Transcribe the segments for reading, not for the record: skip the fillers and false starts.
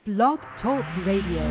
Blog Talk Radio.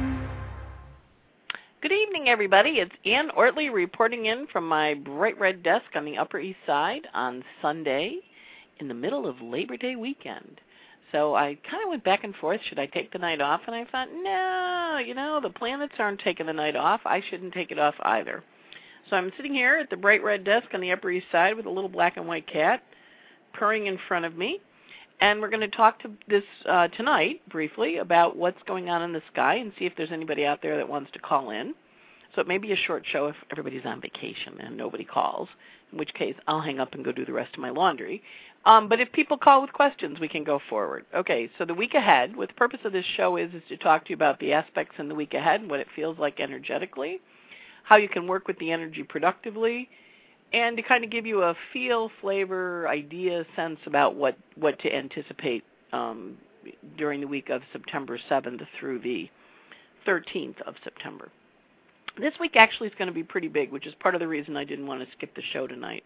Good evening, everybody. It's Ann Ortley reporting in from my bright red desk on the Upper East Side on Sunday in the middle of Labor Day weekend. So I kind of went back and forth. Should I take the night off? And I thought, no, the planets aren't taking the night off. I shouldn't take it off either. So I'm sitting here at the bright red desk on the Upper East Side with a little black and white cat purring in front of me. And we're going to talk to this tonight briefly about what's going on in the sky and see if there's anybody out there that wants to call in. So it may be a short show if everybody's on vacation and nobody calls, in which case I'll hang up and go do the rest of my laundry. But if people call with questions, we can go forward. Okay, so the week ahead, what the purpose of this show is to talk to you about the aspects in the week ahead, what it feels like energetically, how you can work with the energy productively, and to kind of give you a feel, flavor, idea, sense about what to anticipate during the week of September 7th through the 13th of September. This week actually is going to be pretty big, which is part of the reason I didn't want to skip the show tonight.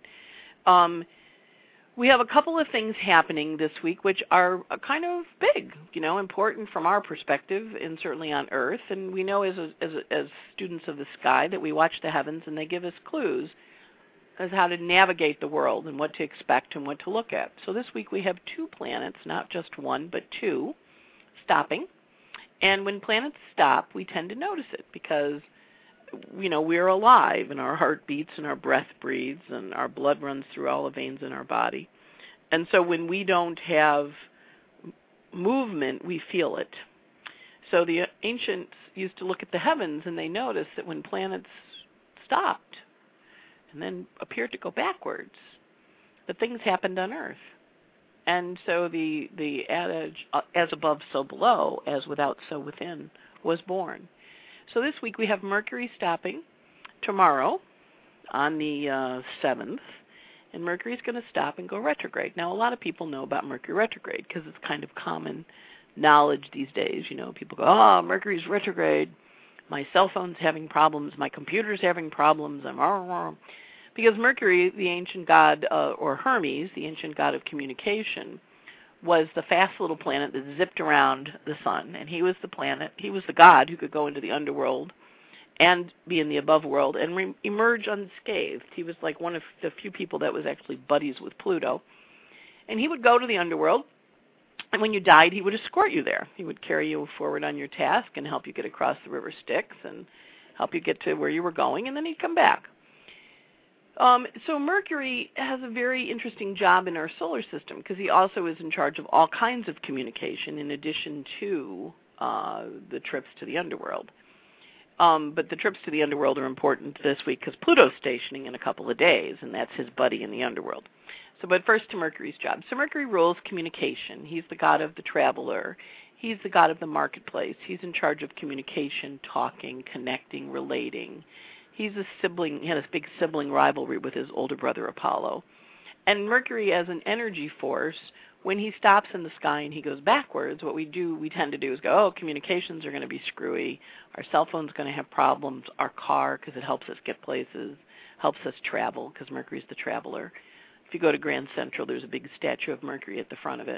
We have a couple of things happening this week which are kind of big, important from our perspective and certainly on Earth. And we know as students of the sky that we watch the heavens and they give us clues as how to navigate the world and what to expect and what to look at. So this week we have two planets, not just one, but two, stopping. And when planets stop, we tend to notice it because, we're alive and our heart beats and our breath breathes and our blood runs through all the veins in our body. And so when we don't have movement, we feel it. So the ancients used to look at the heavens and they noticed that when planets stopped, and then appeared to go backwards, that things happened on Earth. And so the adage, as above, so below, as without, so within, was born. So this week we have Mercury stopping tomorrow on the 7th, and Mercury's going to stop and go retrograde. Now, a lot of people know about Mercury retrograde because it's kind of common knowledge these days. People go, Mercury's retrograde. My cell phone's having problems. My computer's having problems. Because Mercury, the ancient god, or Hermes, the ancient god of communication, was the fast little planet that zipped around the sun. And he was the god who could go into the underworld and be in the above world and emerge unscathed. He was like one of the few people that was actually buddies with Pluto. And he would go to the underworld, and when you died, he would escort you there. He would carry you forward on your task and help you get across the river Styx and help you get to where you were going, and then he'd come back. So Mercury has a very interesting job in our solar system because he also is in charge of all kinds of communication in addition to the trips to the underworld. But the trips to the underworld are important this week because Pluto's stationing in a couple of days, and that's his buddy in the underworld. But first to Mercury's job. So Mercury rules communication. He's the god of the traveler. He's the god of the marketplace. He's in charge of communication, talking, connecting, relating. He's a sibling. He had this big sibling rivalry with his older brother Apollo. And Mercury as an energy force, when he stops in the sky and he goes backwards, what we tend to do is go, communications are going to be screwy. Our cell phone's going to have problems. Our car, because it helps us get places, helps us travel, because Mercury's the traveler. If you go to Grand Central, there's a big statue of Mercury at the front of it.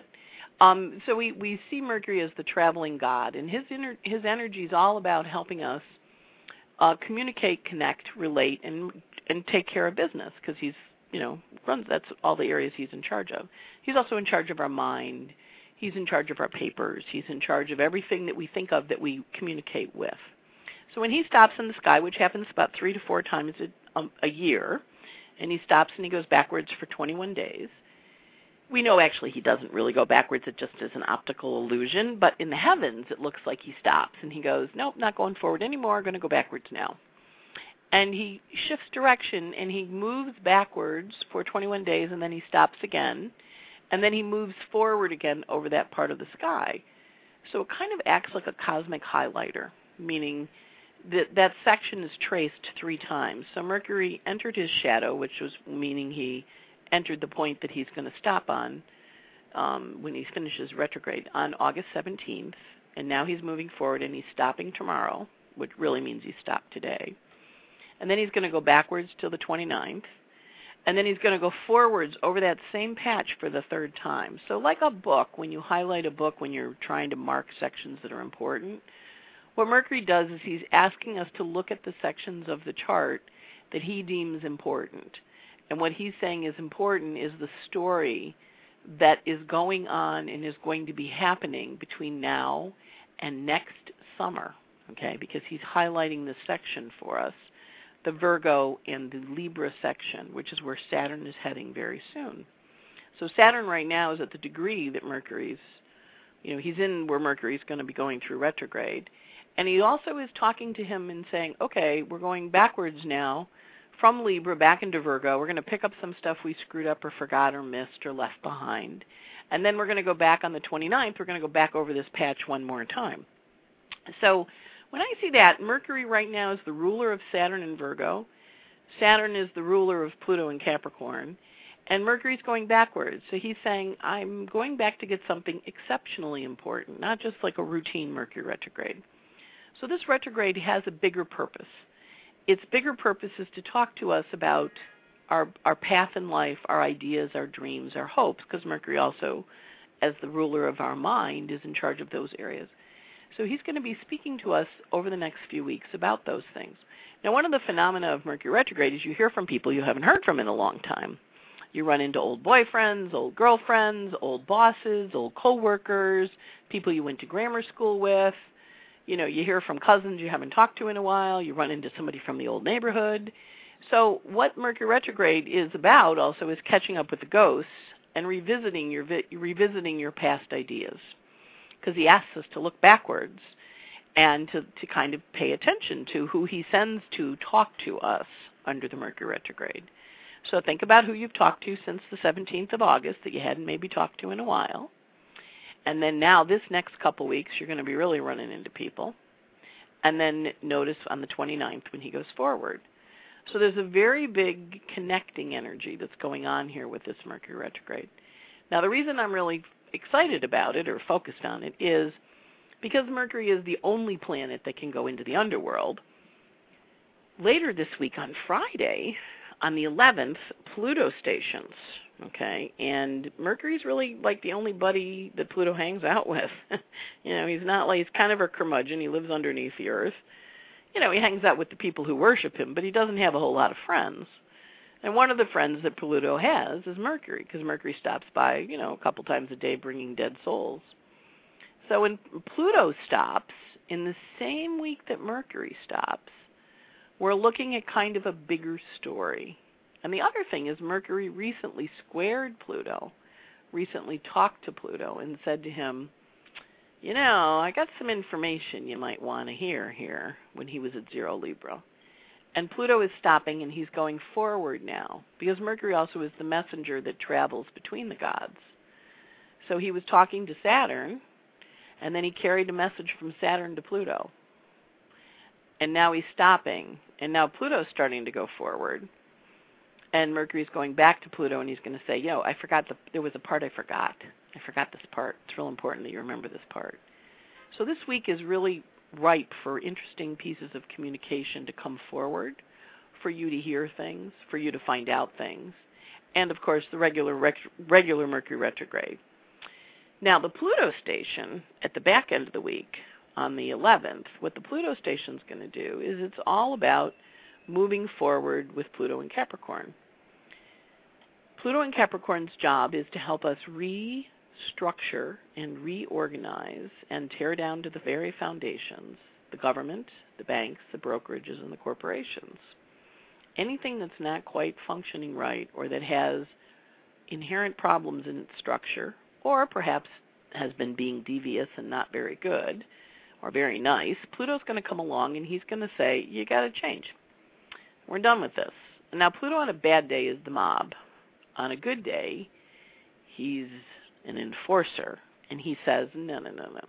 So we see Mercury as the traveling god, and his energy is all about helping us communicate, connect, relate, and take care of business because he's, that's all the areas he's in charge of. He's also in charge of our mind. He's in charge of our papers. He's in charge of everything that we think of that we communicate with. So when he stops in the sky, which happens about 3 to 4 times a year, and he stops and he goes backwards for 21 days, we know actually he doesn't really go backwards. It just is an optical illusion. But in the heavens, it looks like he stops. And he goes, nope, not going forward anymore. I'm going to go backwards now. And he shifts direction, and he moves backwards for 21 days, and then he stops again. And then he moves forward again over that part of the sky. So it kind of acts like a cosmic highlighter, meaning that section is traced 3 times. So Mercury entered his shadow, which was meaning he entered the point that he's going to stop on when he finishes retrograde on August 17th, and now he's moving forward and he's stopping tomorrow, which really means he stopped today. And then he's going to go backwards till the 29th, And then he's going to go forwards over that same patch for the third time. So like a book, when you highlight a book when you're trying to mark sections that are important, what Mercury does is he's asking us to look at the sections of the chart that he deems important. And what he's saying is important is the story that is going on and is going to be happening between now and next summer, okay, because he's highlighting this section for us, the Virgo and the Libra section, which is where Saturn is heading very soon. So Saturn right now is at the degree that Mercury's, he's in where Mercury's going to be going through retrograde. And he also is talking to him and saying, okay, we're going backwards now from Libra back into Virgo. We're going to pick up some stuff we screwed up or forgot or missed or left behind. And then we're going to go back on the 29th. We're going to go back over this patch one more time. So when I see that, Mercury right now is the ruler of Saturn in Virgo. Saturn is the ruler of Pluto in Capricorn. And Mercury's going backwards. So he's saying, I'm going back to get something exceptionally important, not just like a routine Mercury retrograde. So this retrograde has a bigger purpose. Its bigger purpose is to talk to us about our path in life, our ideas, our dreams, our hopes, because Mercury also, as the ruler of our mind, is in charge of those areas. So he's going to be speaking to us over the next few weeks about those things. Now, one of the phenomena of Mercury retrograde is you hear from people you haven't heard from in a long time. You run into old boyfriends, old girlfriends, old bosses, old coworkers, people you went to grammar school with. You hear from cousins you haven't talked to in a while. You run into somebody from the old neighborhood. So what Mercury retrograde is about also is catching up with the ghosts and revisiting your past ideas. Because he asks us to look backwards and to kind of pay attention to who he sends to talk to us under the Mercury retrograde. So think about who you've talked to since the 17th of August that you hadn't maybe talked to in a while. And then now this next couple weeks, you're going to be really running into people. And then notice on the 29th when he goes forward. So there's a very big connecting energy that's going on here with this Mercury retrograde. Now the reason I'm really excited about it or focused on it is because Mercury is the only planet that can go into the underworld. Later this week on Friday, on the 11th, Pluto stations. Okay, and Mercury's really like the only buddy that Pluto hangs out with. He's not like, he's kind of a curmudgeon. He lives underneath the earth. He hangs out with the people who worship him, but he doesn't have a whole lot of friends. And one of the friends that Pluto has is Mercury, because Mercury stops by, a couple times a day bringing dead souls. So when Pluto stops, in the same week that Mercury stops, we're looking at kind of a bigger story. And the other thing is Mercury recently squared Pluto, recently talked to Pluto and said to him, I got some information you might want to hear here when he was at 0 Libra. And Pluto is stopping and he's going forward now because Mercury also is the messenger that travels between the gods. So he was talking to Saturn and then he carried a message from Saturn to Pluto. And now he's stopping and now Pluto's starting to go forward. And Mercury's going back to Pluto, and he's going to say, I forgot, there was a part I forgot. I forgot this part. It's real important that you remember this part. So this week is really ripe for interesting pieces of communication to come forward, for you to hear things, for you to find out things, and, of course, the regular Mercury retrograde. Now, the Pluto station at the back end of the week, on the 11th, what the Pluto station's going to do is it's all about moving forward with Pluto in Capricorn. Pluto in Capricorn's job is to help us restructure and reorganize and tear down to the very foundations, the government, the banks, the brokerages, and the corporations. Anything that's not quite functioning right or that has inherent problems in its structure or perhaps has been being devious and not very good or very nice, Pluto's going to come along and he's going to say, you got to change. We're done with this. Now, Pluto on a bad day is the mob. On a good day, he's an enforcer, and he says, no.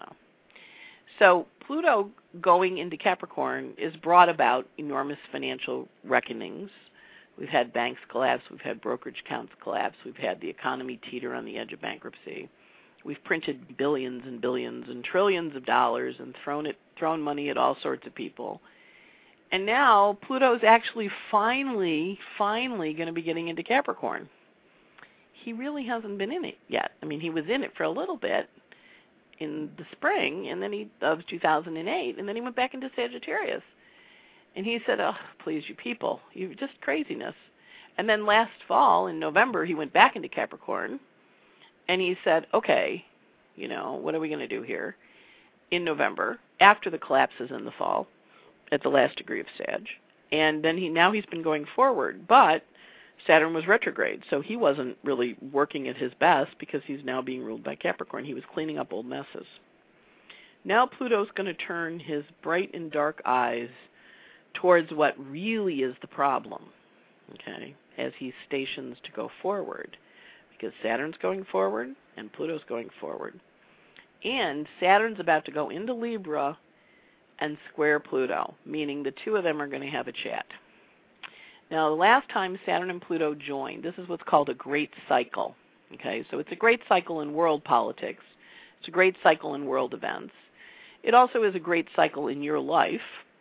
So Pluto going into Capricorn is brought about enormous financial reckonings. We've had banks collapse. We've had brokerage accounts collapse. We've had the economy teeter on the edge of bankruptcy. We've printed billions and billions and trillions of dollars and thrown money at all sorts of people. And now Pluto's actually finally going to be getting into Capricorn. He really hasn't been in it yet. I mean, he was in it for a little bit in the spring, and then of 2008, and then he went back into Sagittarius. And he said, "Oh, please, you people, you're just craziness." And then last fall, in November, he went back into Capricorn, and he said, "Okay, what are we going to do here?" In November, after the collapses in the fall, at the last degree of Sag. And then he's been going forward, but Saturn was retrograde, so he wasn't really working at his best because he's now being ruled by Capricorn. He was cleaning up old messes. Now Pluto's going to turn his bright and dark eyes towards what really is the problem, okay, as he stations to go forward, because Saturn's going forward and Pluto's going forward. And Saturn's about to go into Libra and square Pluto, meaning the two of them are going to have a chat. Now, the last time Saturn and Pluto joined, this is what's called a great cycle. Okay, so it's a great cycle in world politics. It's a great cycle in world events. It also is a great cycle in your life.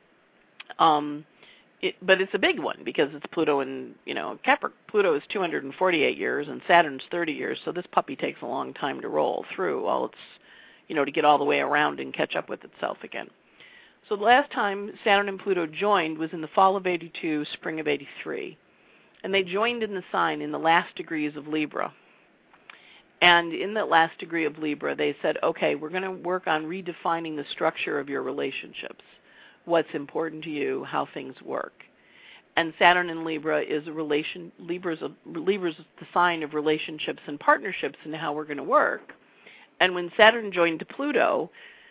But it's a big one because it's Pluto and, Pluto is 248 years and Saturn's 30 years, so this puppy takes a long time to roll through all its, to get all the way around and catch up with itself again. So the last time Saturn and Pluto joined was in the fall of 82, spring of 83. And they joined in the sign in the last degrees of Libra. And in that last degree of Libra, they said, okay, we're going to work on redefining the structure of your relationships, what's important to you, how things work. And Saturn in Libra is Libra's the sign of relationships and partnerships and how we're going to work. And when Saturn joined to Pluto,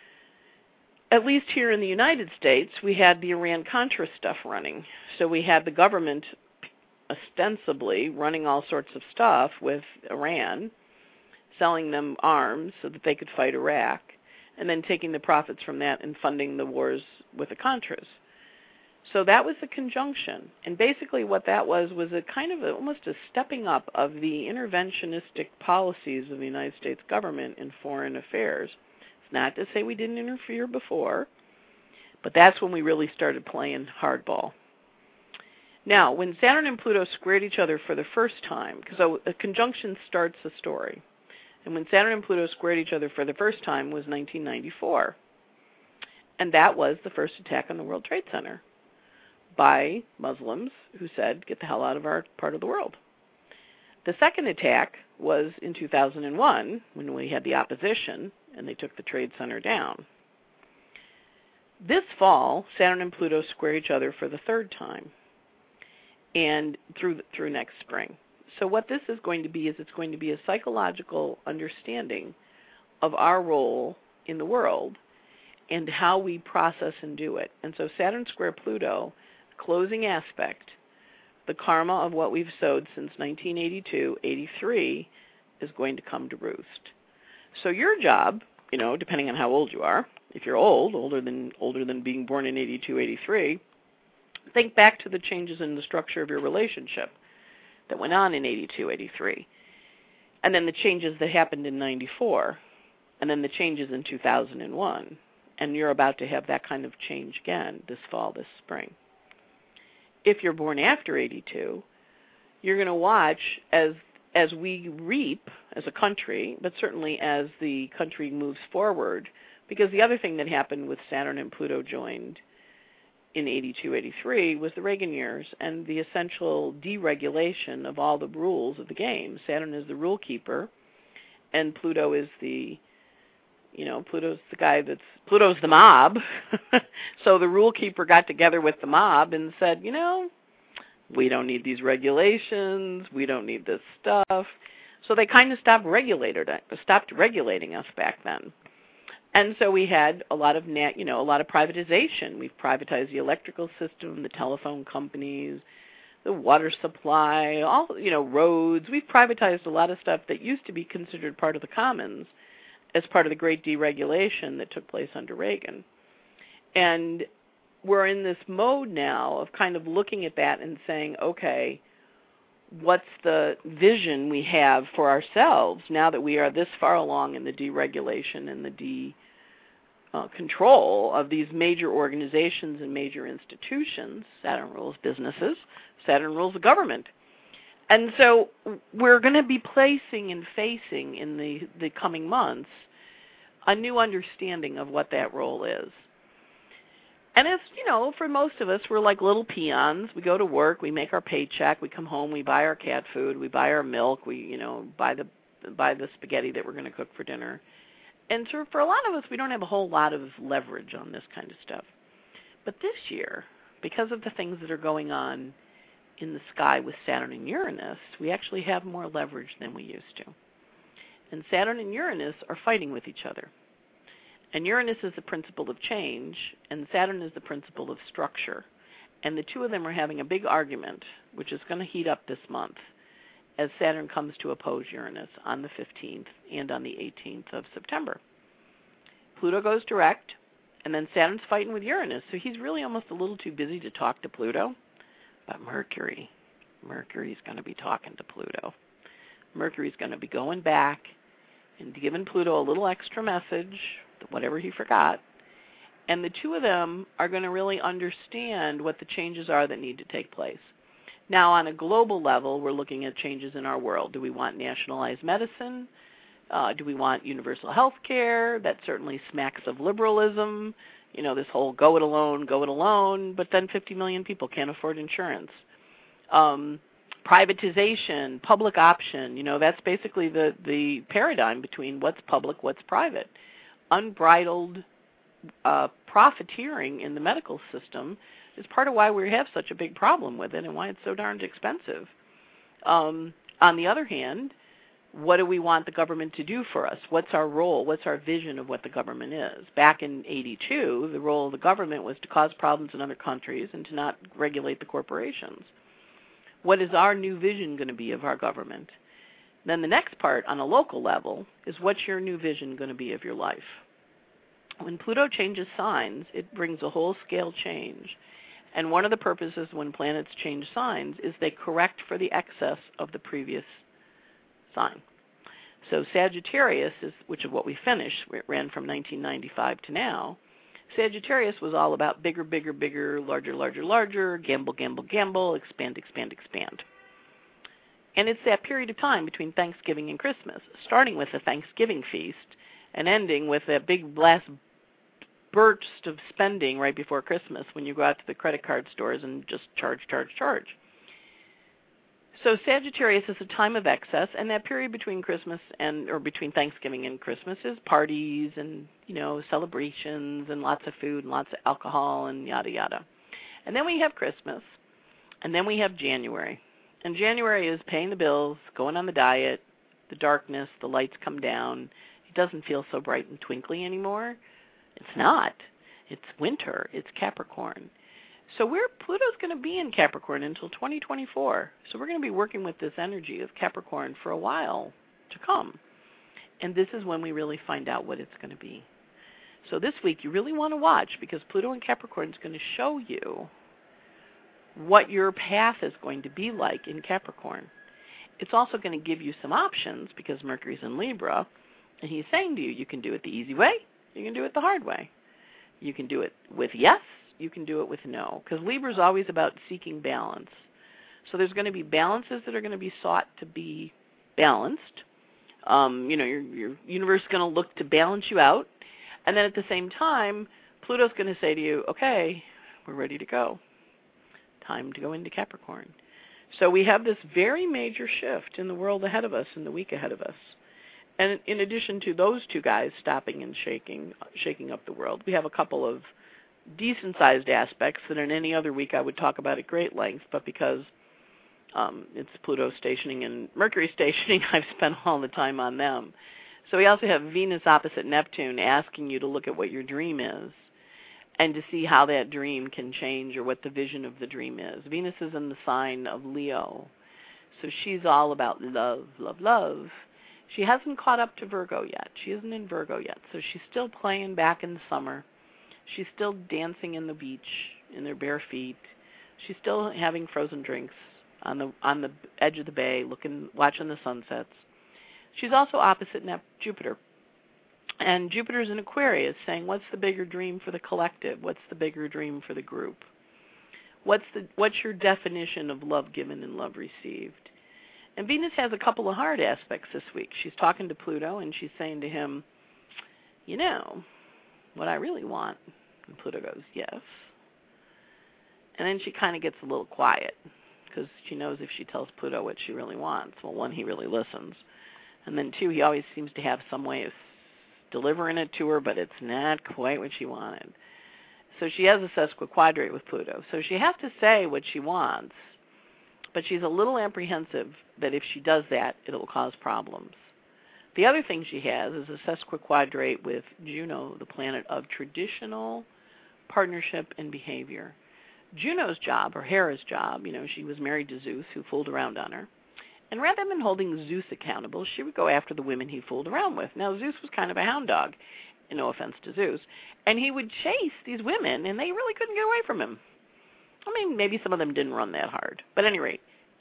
at least here in the United States, we had the Iran-Contra stuff running. So we had the government ostensibly running all sorts of stuff with Iran, selling them arms so that they could fight Iraq, and then taking the profits from that and funding the wars with the Contras. So that was the conjunction. And basically what that was a kind of almost a stepping up of the interventionistic policies of the United States government in foreign affairs. It's not to say we didn't interfere before, but that's when we really started playing hardball. Now, when Saturn and Pluto squared each other for the first time, because a conjunction starts a story, and when Saturn and Pluto squared each other for the first time was 1994, and that was the first attack on the World Trade Center by Muslims who said, get the hell out of our part of the world. The second attack was in 2001 when we had the opposition and they took the Trade Center down. This fall, Saturn and Pluto square each other for the third time and through next spring. So what this is going to be is it's going to be a psychological understanding of our role in the world and how we process and do it. And so Saturn square Pluto, closing aspect, the karma of what we've sowed since 1982-83 is going to come to roost. So your job, depending on how old you are, if you're older than being born in 82-83, think back to the changes in the structure of your relationship that went on in 82-83, and then the changes that happened in 94, and then the changes in 2001, and you're about to have that kind of change again this fall, this spring. If you're born after 82, you're going to watch as we reap as a country, but certainly as the country moves forward, because the other thing that happened with Saturn and Pluto joined in 82-83 was the Reagan years and the essential deregulation of all the rules of the game. Saturn is the rule keeper, and Pluto is Pluto's the mob. So the rule keeper got together with the mob and said, we don't need these regulations, we don't need this stuff. So they kind of stopped regulating us back then. And so we had a lot of privatization. We've privatized the electrical system, the telephone companies, the water supply, all roads. We've privatized a lot of stuff that used to be considered part of the commons as part of the great deregulation that took place under Reagan. And we're in this mode now of kind of looking at that and saying, okay, what's the vision we have for ourselves now that we are this far along in the deregulation and the control of these major organizations and major institutions. Saturn rules businesses. Saturn rules the government. And so we're going to be placing and facing in the coming months a new understanding of what that role is. And as you know, for most of us, we're like little peons. We go to work, we make our paycheck, we come home, we buy our cat food, we buy our milk, we buy the spaghetti that we're going to cook for dinner. And so for a lot of us, we don't have a whole lot of leverage on this kind of stuff. But this year, because of the things that are going on in the sky with Saturn and Uranus, we actually have more leverage than we used to. And Saturn and Uranus are fighting with each other. And Uranus is the principle of change, and Saturn is the principle of structure. And the two of them are having a big argument, which is going to heat up this month, as Saturn comes to oppose Uranus on the 15th and on the 18th of September. Pluto goes direct, and then Saturn's fighting with Uranus, so he's really almost a little too busy to talk to Pluto. But Mercury's going to be talking to Pluto. Mercury's going to be going back and giving Pluto a little extra message, whatever he forgot, and the two of them are going to really understand what the changes are that need to take place. Now, on a global level, we're looking at changes in our world. Do we want nationalized medicine? Do we want universal health care? That certainly smacks of liberalism. This whole go it alone, but then 50 million people can't afford insurance. Privatization, public option, that's basically the paradigm between what's public, what's private. Unbridled profiteering in the medical system is part of why we have such a big problem with it and why it's so darned expensive. On the other hand, what do we want the government to do for us? What's our role? What's our vision of what the government is? Back in 1982, the role of the government was to cause problems in other countries and to not regulate the corporations. What is our new vision going to be of our government? Then the next part on a local level is what's your new vision going to be of your life? When Pluto changes signs, it brings a whole scale change. And one of the purposes when planets change signs is they correct for the excess of the previous sign. So Sagittarius, which is what we finished, it ran from 1995 to now. Sagittarius was all about bigger, bigger, bigger, larger, larger, larger, gamble, gamble, gamble, expand, expand, expand. And it's that period of time between Thanksgiving and Christmas, starting with the Thanksgiving feast and ending with a big last burst of spending right before Christmas when you go out to the credit card stores and just charge, charge, charge. So Sagittarius is a time of excess, and that period between between Thanksgiving and Christmas is parties and, celebrations and lots of food and lots of alcohol and yada, yada. And then we have Christmas, and then we have January. And January is paying the bills, going on the diet, the darkness, the lights come down. It doesn't feel so bright and twinkly anymore. It's not. It's winter. It's Capricorn. So Pluto's going to be in Capricorn until 2024. So we're going to be working with this energy of Capricorn for a while to come. And this is when we really find out what it's going to be. So this week you really want to watch because Pluto in Capricorn is going to show you what your path is going to be like in Capricorn. It's also going to give you some options because Mercury's in Libra, and he's saying to you, you can do it the easy way, you can do it the hard way. You can do it with yes, you can do it with no, because Libra's always about seeking balance. So there's going to be balances that are going to be sought to be balanced. Your universe is going to look to balance you out. And then at the same time, Pluto's going to say to you, okay, we're ready to go. Time to go into Capricorn. So we have this very major shift in the world ahead of us, in the week ahead of us. And in addition to those two guys stopping and shaking up the world, we have a couple of decent-sized aspects that in any other week I would talk about at great length, but because it's Pluto stationing and Mercury stationing, I've spent all the time on them. So we also have Venus opposite Neptune asking you to look at what your dream is and to see how that dream can change or what the vision of the dream is. Venus is in the sign of Leo, so she's all about love, love, love. She hasn't caught up to Virgo yet. She isn't in Virgo yet, so she's still playing back in the summer. She's still dancing in the beach in their bare feet. She's still having frozen drinks on the edge of the bay, watching the sunsets. She's also opposite Jupiter. And Jupiter's in Aquarius, saying, what's the bigger dream for the collective? What's the bigger dream for the group? What's your definition of love given and love received? And Venus has a couple of hard aspects this week. She's talking to Pluto, and she's saying to him, you know, what I really want. And Pluto goes, yes. And then she kind of gets a little quiet, because she knows if she tells Pluto what she really wants, well, one, he really listens. And then two, he always seems to have some way of delivering it to her, but it's not quite what she wanted. So she has a sesquiquadrate with Pluto. So she has to say what she wants, but she's a little apprehensive that if she does that, it'll cause problems. The other thing she has is a sesquiquadrate with Juno, the planet of traditional partnership and behavior. Juno's job, or Hera's job, she was married to Zeus, who fooled around on her. And rather than holding Zeus accountable, she would go after the women he fooled around with. Now, Zeus was kind of a hound dog, and no offense to Zeus, and he would chase these women, and they really couldn't get away from him. I mean, maybe some of them didn't run that hard. But at any rate,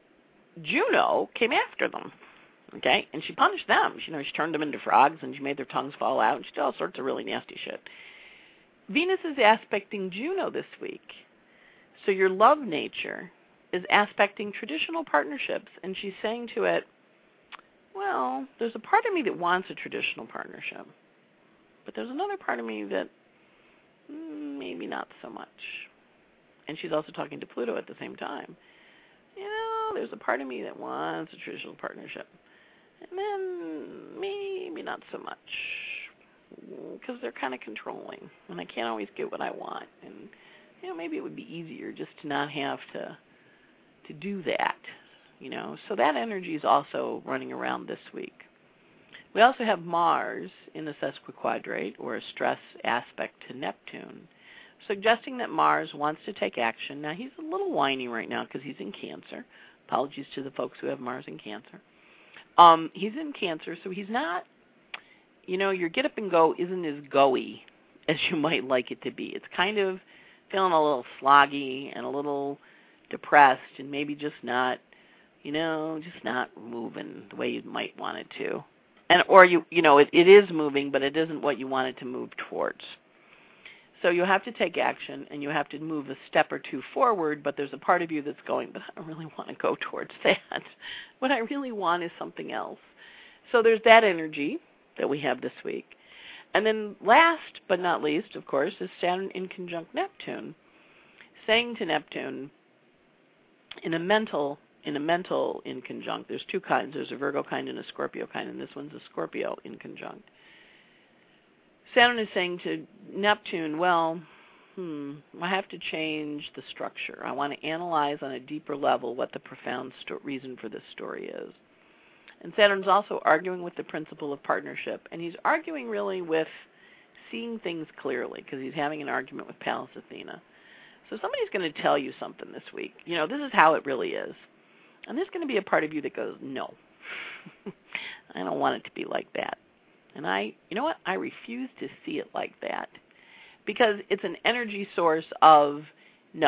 Juno came after them, okay? And she punished them. She turned them into frogs, and she made their tongues fall out, and she did all sorts of really nasty shit. Venus is aspecting Juno this week. So your love nature is aspecting traditional partnerships, and she's saying to it, well, there's a part of me that wants a traditional partnership, but there's another part of me that maybe not so much. And she's also talking to Pluto at the same time. There's a part of me that wants a traditional partnership, and then maybe not so much, because they're kind of controlling, and I can't always get what I want, and maybe it would be easier just to not have to do that, So that energy is also running around this week. We also have Mars in the sesquiquadrate, or a stress aspect to Neptune, suggesting that Mars wants to take action. Now, he's a little whiny right now because he's in Cancer. Apologies to the folks who have Mars in Cancer. He's in Cancer, so he's not, your get up and go isn't as go-y as you might like it to be. It's kind of feeling a little sloggy and a little depressed, and maybe just not moving the way you might want it to. It is moving, but it isn't what you want it to move towards. So you have to take action, and you have to move a step or two forward, but there's a part of you that's going, but I don't really want to go towards that. What I really want is something else. So there's that energy that we have this week. And then last but not least, of course, is Saturn in conjunct Neptune, saying to Neptune, in a mental in conjunct, there's two kinds. There's a Virgo kind and a Scorpio kind, and this one's a Scorpio in conjunct. Saturn is saying to Neptune, well, I have to change the structure. I want to analyze on a deeper level what the profound reason for this story is. And Saturn's also arguing with the principle of partnership, and he's arguing really with seeing things clearly, because he's having an argument with Pallas Athena. So somebody's going to tell you something this week. This is how it really is. And there's going to be a part of you that goes, no, I don't want it to be like that. And I refuse to see it like that, because it's an energy source of no.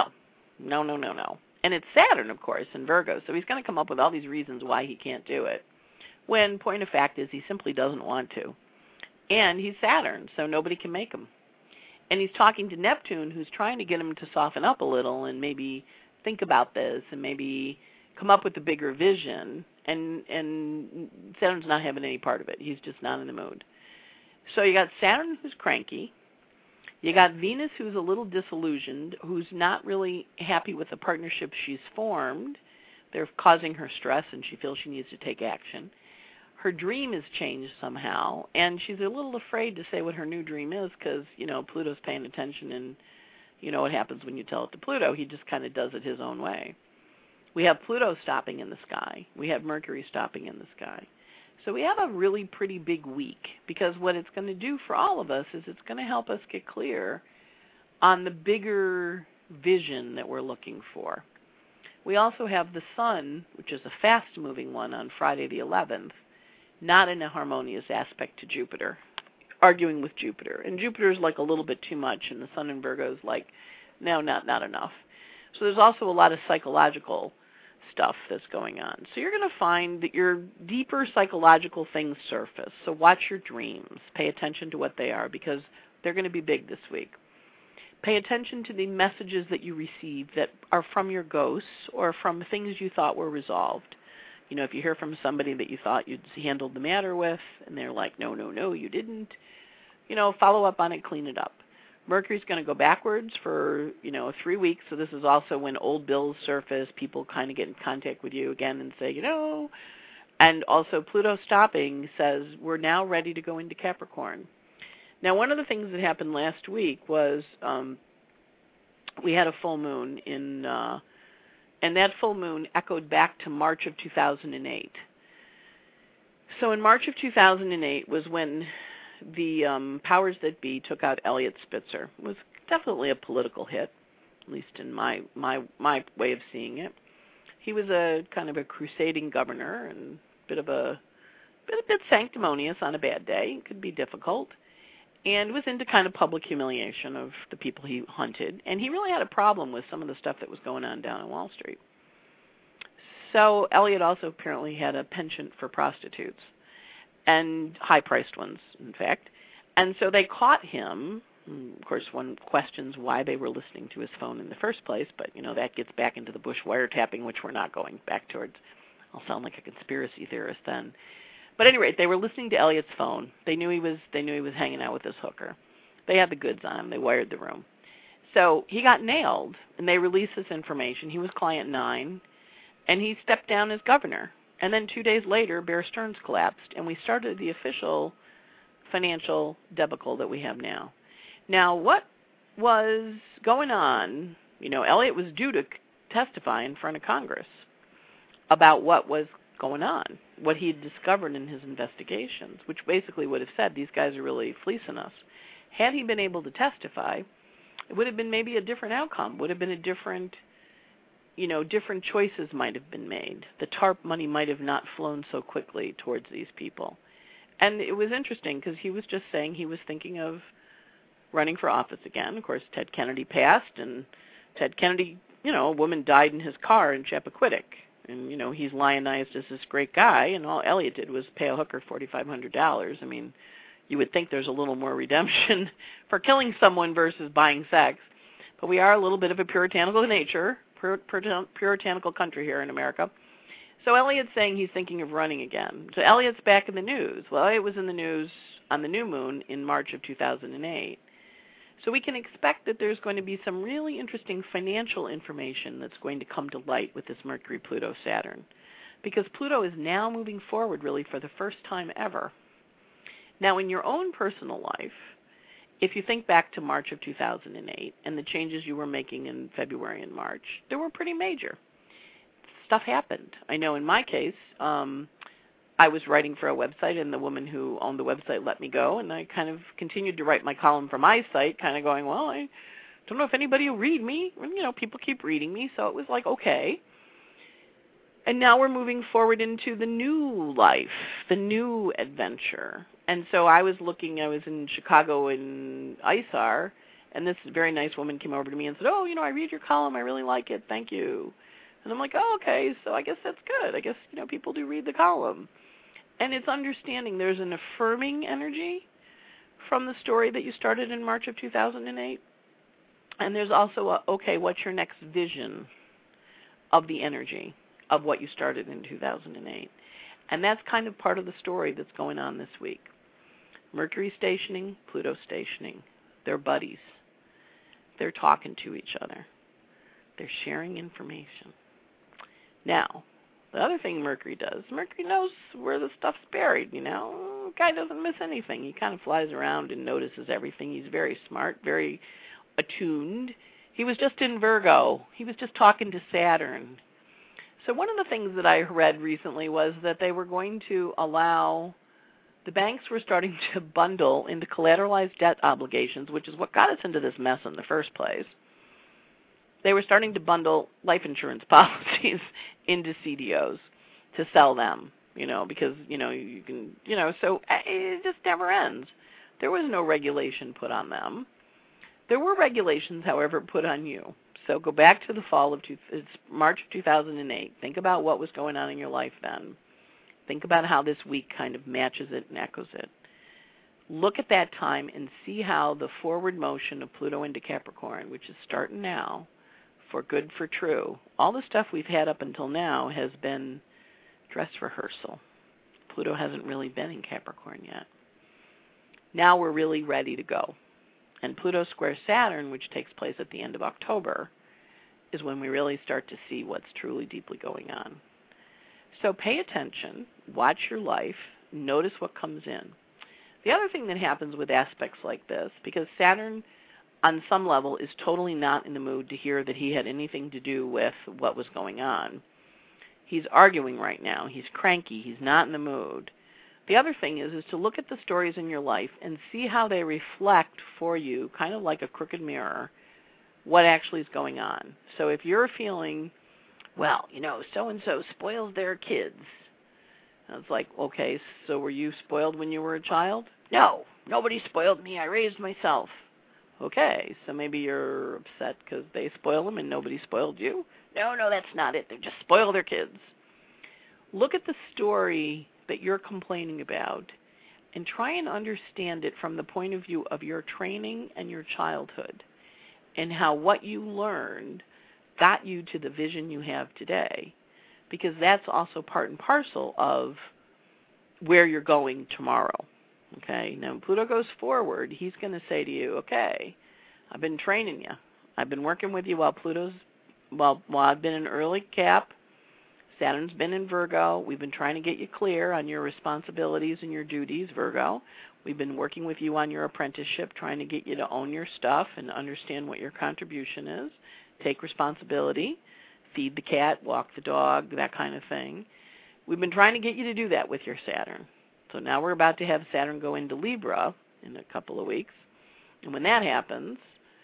And it's Saturn, of course, in Virgo, so he's going to come up with all these reasons why he can't do it, when point of fact is he simply doesn't want to. And he's Saturn, so nobody can make him. And he's talking to Neptune, who's trying to get him to soften up a little and maybe think about this and maybe come up with a bigger vision. And Saturn's not having any part of it. He's just not in the mood. So you got Saturn, who's cranky. You got Venus, who's a little disillusioned, who's not really happy with the partnership she's formed. They're causing her stress, and she feels she needs to take action. Her dream has changed somehow, and she's a little afraid to say what her new dream is because, Pluto's paying attention, and you know what happens when you tell it to Pluto. He just kind of does it his own way. We have Pluto stopping in the sky. We have Mercury stopping in the sky. So we have a really pretty big week, because what it's going to do for all of us is it's going to help us get clear on the bigger vision that we're looking for. We also have the Sun, which is a fast-moving one, on Friday the 11th, not in a harmonious aspect to Jupiter, arguing with Jupiter. And Jupiter's like a little bit too much, and the Sun in Virgo is like, no, not enough. So there's also a lot of psychological stuff that's going on. So you're going to find that your deeper psychological things surface. So watch your dreams. Pay attention to what they are because they're going to be big this week. Pay attention to the messages that you receive that are from your ghosts or from things you thought were resolved. You know, if you hear from somebody that you thought you'd handled the matter with and they're like, no, you didn't, you know, follow up on it, clean it up. Mercury's going to go backwards for, 3 weeks, so this is also when old bills surface, people kind of get in contact with you again and say, and also Pluto stopping says we're now ready to go into Capricorn. Now, one of the things that happened last week was we had a full moon and that full moon echoed back to March of 2008. So in March of 2008 was when the powers that be took out Eliot Spitzer. It was definitely a political hit, at least in my way of seeing it. He was a kind of a crusading governor and a bit sanctimonious on a bad day. It could be difficult. And was into kind of public humiliation of the people he hunted. And he really had a problem with some of the stuff that was going on down on Wall Street. So Eliot also apparently had a penchant for prostitutes, and high-priced ones, in fact. And so they caught him. Of course, one questions why they were listening to his phone in the first place, but, that gets back into the Bush wiretapping, which we're not going back towards. I'll sound like a conspiracy theorist then. But at any rate, they were listening to Eliot's phone. They knew he was hanging out with this hooker. They had the goods on him. They wired the room. So he got nailed, and they released this information. He was client 9, and he stepped down as governor. And then 2 days later, Bear Stearns collapsed, and we started the official financial debacle that we have now. Now, what was going on? Eliot was due to testify in front of Congress about what was going on, what he had discovered in his investigations, which basically would have said these guys are really fleecing us. Had he been able to testify, it would have been maybe a different outcome, would have been a different choices might have been made. The TARP money might have not flown so quickly towards these people. And it was interesting because he was just saying he was thinking of running for office again. Of course, Ted Kennedy passed, and Ted Kennedy, a woman died in his car in Chappaquiddick. And, he's lionized as this great guy, and all Eliot did was pay a hooker $4,500. I mean, you would think there's a little more redemption for killing someone versus buying sex. But we are a little bit of a puritanical nature, puritanical country here in America. So Eliot's saying he's thinking of running again. So Eliot's back in the news. Well, Eliot was in the news on the new moon in March of 2008. So we can expect that there's going to be some really interesting financial information that's going to come to light with this Mercury, Pluto, Saturn. Because Pluto is now moving forward really for the first time ever. Now, in your own personal life, if you think back to March of 2008 and the changes you were making in February and March, they were pretty major. Stuff happened. I know in my case, I was writing for a website, and the woman who owned the website let me go, and I kind of continued to write my column for my site, kind of going, well, I don't know if anybody will read me. And, people keep reading me, so it was like, okay. And now we're moving forward into the new life, the new adventure. And so I was in Chicago in ISAR, and this very nice woman came over to me and said, I read your column. I really like it. Thank you. And I'm like, okay, so I guess that's good. I guess, people do read the column. And it's understanding there's an affirming energy from the story that you started in March of 2008. And there's also what's your next vision of the energy of what you started in 2008? And that's kind of part of the story that's going on this week. Mercury stationing, Pluto stationing. They're buddies. They're talking to each other. They're sharing information. Now, the other thing Mercury does, Mercury knows where the stuff's buried, Guy doesn't miss anything. He kind of flies around and notices everything. He's very smart, very attuned. He was just in Virgo. He was just talking to Saturn. So one of the things that I read recently was that they were going to allow, the banks were starting to bundle into collateralized debt obligations, which is what got us into this mess in the first place. They were starting to bundle life insurance policies into CDOs to sell them, because, you can, so it just never ends. There was no regulation put on them. There were regulations, however, put on you. So go back to the fall of it's March of 2008. Think about what was going on in your life then. Think about how this week kind of matches it and echoes it. Look at that time and see how the forward motion of Pluto into Capricorn, which is starting now, for good, for true, all the stuff we've had up until now has been dress rehearsal. Pluto hasn't really been in Capricorn yet. Now we're really ready to go. And Pluto square Saturn, which takes place at the end of October, is when we really start to see what's truly deeply going on. So pay attention, watch your life, notice what comes in. The other thing that happens with aspects like this, because Saturn on some level is totally not in the mood to hear that he had anything to do with what was going on. He's arguing right now. He's cranky. He's not in the mood. The other thing is to look at the stories in your life and see how they reflect for you, kind of like a crooked mirror, what actually is going on. So if you're feeling, well, so-and-so spoils their kids. It's like, okay, so were you spoiled when you were a child? No, nobody spoiled me. I raised myself. Okay, so maybe you're upset because they spoil them and nobody spoiled you? No, that's not it. They just spoil their kids. Look at the story that you're complaining about and try and understand it from the point of view of your training and your childhood and how what you learned got you to the vision you have today, because that's also part and parcel of where you're going tomorrow. Okay, now when Pluto goes forward, he's going to say to you, okay, I've been training you. I've been working with you while I've been in early Cap. Saturn's been in Virgo. We've been trying to get you clear on your responsibilities and your duties, Virgo. We've been working with you on your apprenticeship, trying to get you to own your stuff and understand what your contribution is, take responsibility, feed the cat, walk the dog, that kind of thing. We've been trying to get you to do that with your Saturn. So now we're about to have Saturn go into Libra in a couple of weeks. And when that happens,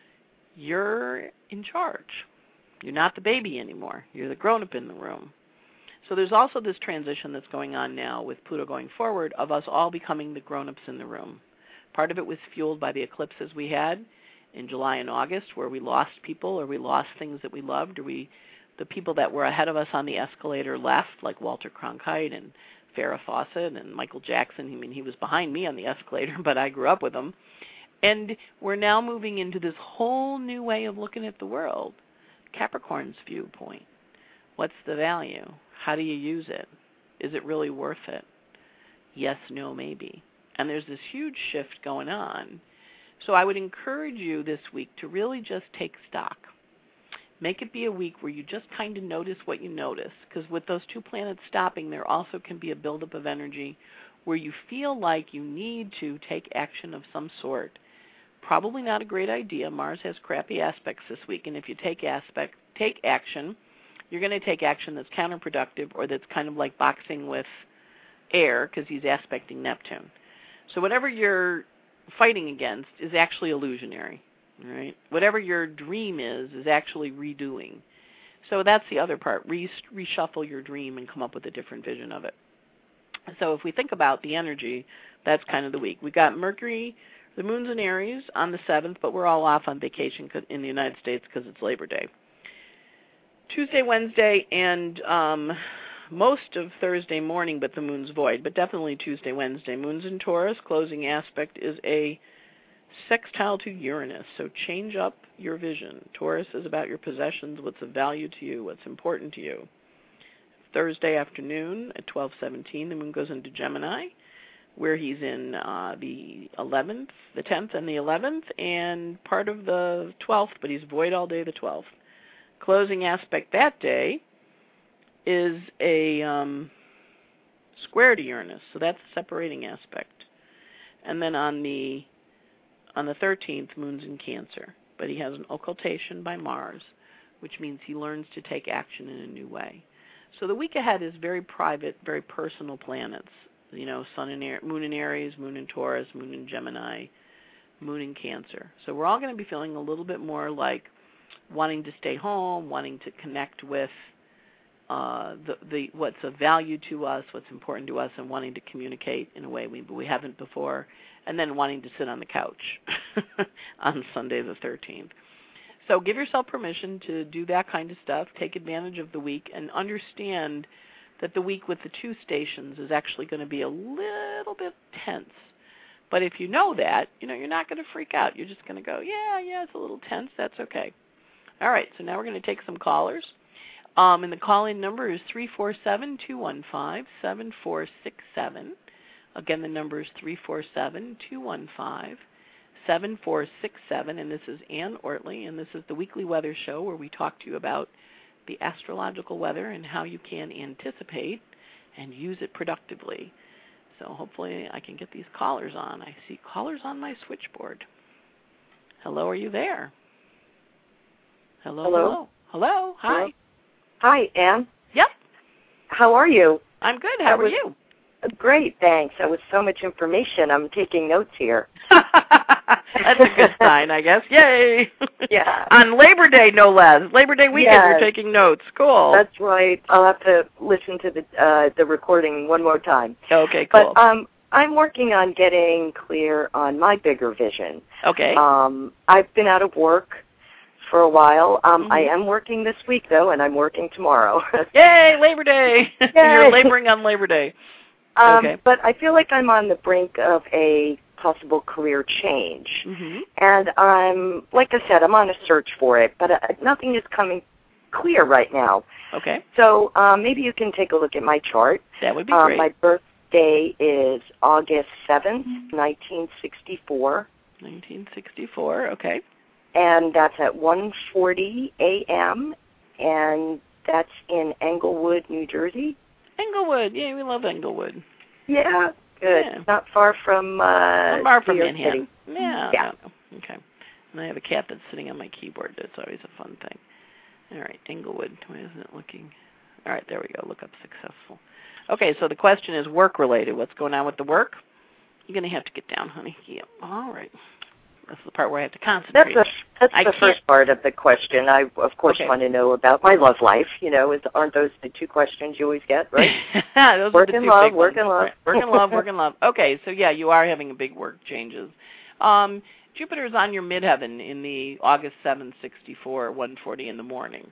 you're in charge. You're not the baby anymore. You're the grown-up in the room. So there's also this transition that's going on now with Pluto going forward of us all becoming the grown-ups in the room. Part of it was fueled by the eclipses we had in July and August, where we lost people or we lost things that we loved, or the people that were ahead of us on the escalator left, like Walter Cronkite and Farrah Fawcett and Michael Jackson. I mean, he was behind me on the escalator, but I grew up with him. And we're now moving into this whole new way of looking at the world. Capricorn's viewpoint. What's the value? How do you use it? Is it really worth it? Yes, no, maybe. And there's this huge shift going on. So I would encourage you this week to really just take stock. Make it be a week where you just kind of notice what you notice, because with those two planets stopping, there also can be a buildup of energy where you feel like you need to take action of some sort. Probably not a great idea. Mars has crappy aspects this week, and if you take action, you're going to take action that's counterproductive or that's kind of like boxing with air, because he's aspecting Neptune. So whatever you're fighting against is actually illusionary. Right? Whatever your dream is actually redoing. So that's the other part. Reshuffle your dream and come up with a different vision of it. So if we think about the energy, that's kind of the week. We got Mercury, the moon's in Aries on the 7th, but we're all off on vacation in the United States because it's Labor Day. Tuesday, Wednesday, and most of Thursday morning, but the moon's void, but definitely Tuesday, Wednesday. Moon's in Taurus. Closing aspect is a sextile to Uranus, so change up your vision. Taurus is about your possessions, what's of value to you, what's important to you. Thursday afternoon at 12:17, the moon goes into Gemini, where he's in the 11th, the 10th, and the 11th, and part of the 12th, but he's void all day the 12th. Closing aspect that day is a square to Uranus, so that's a separating aspect. And then on the 13th, moon's in Cancer, but he has an occultation by Mars, which means he learns to take action in a new way. So the week ahead is very private, very personal planets. Sun and Moon in Aries, Moon in Taurus, Moon in Gemini, Moon in Cancer. So we're all going to be feeling a little bit more like wanting to stay home, wanting to connect with what's of value to us, what's important to us, and wanting to communicate in a way we haven't before, and then wanting to sit on the couch on Sunday the 13th. So give yourself permission to do that kind of stuff, take advantage of the week, and understand that the week with the 2 stations is actually going to be a little bit tense. But if you know that, you're not going to freak out. You're just going to go, yeah, it's a little tense. That's okay. All right, so now we're going to take some callers. And the call-in number is 347-215-7467. Again, the number is 347-215-7467. And this is Ann Ortley, and this is the weekly weather show where we talk to you about the astrological weather and how you can anticipate and use it productively. So hopefully I can get these callers on. I see callers on my switchboard. Hello, are you there? Hello. Hi. Hello. Hi, Ann. Yep. How are you? I'm good. How are you? Great, thanks. That was so much information. I'm taking notes here. That's a good sign, I guess. Yay! Yeah. On Labor Day, no less. Labor Day weekend, You're taking notes. Cool. That's right. I'll have to listen to the recording one more time. Okay, cool. But I'm working on getting clear on my bigger vision. Okay. I've been out of work for a while. I am working this week, though, and I'm working tomorrow. Yay, Labor Day! Yay. You're laboring on Labor Day. Okay. But I feel like I'm on the brink of a possible career change. And like I said, I'm on a search for it, but nothing is coming clear right now. Okay. So maybe you can take a look at my chart. That would be great. My birthday is August 7th, 1964. 1964, okay. And that's at 1:40 a.m., and that's in Englewood, New Jersey. Englewood, yeah, we love Englewood. Yeah, good. Yeah. Not far from Manhattan. City. Yeah. Okay. And I have a cat that's sitting on my keyboard. That's always a fun thing. All right, Englewood. Why isn't it looking? All right, there we go. Look up successful. Okay, so the question is work-related. What's going on with the work? You're going to have to get down, honey. Yep. All right. That's the part where I have to concentrate. That's the first part of the question. I, of course, want to know about my love life. Aren't those the 2 questions you always get, right? Those work are the and 2 love, big work ones. and love. Work and love, work and love. Okay, so yeah, you are having a big work changes. Jupiter is on your midheaven in the August 7th, 64, 1:40 in the morning.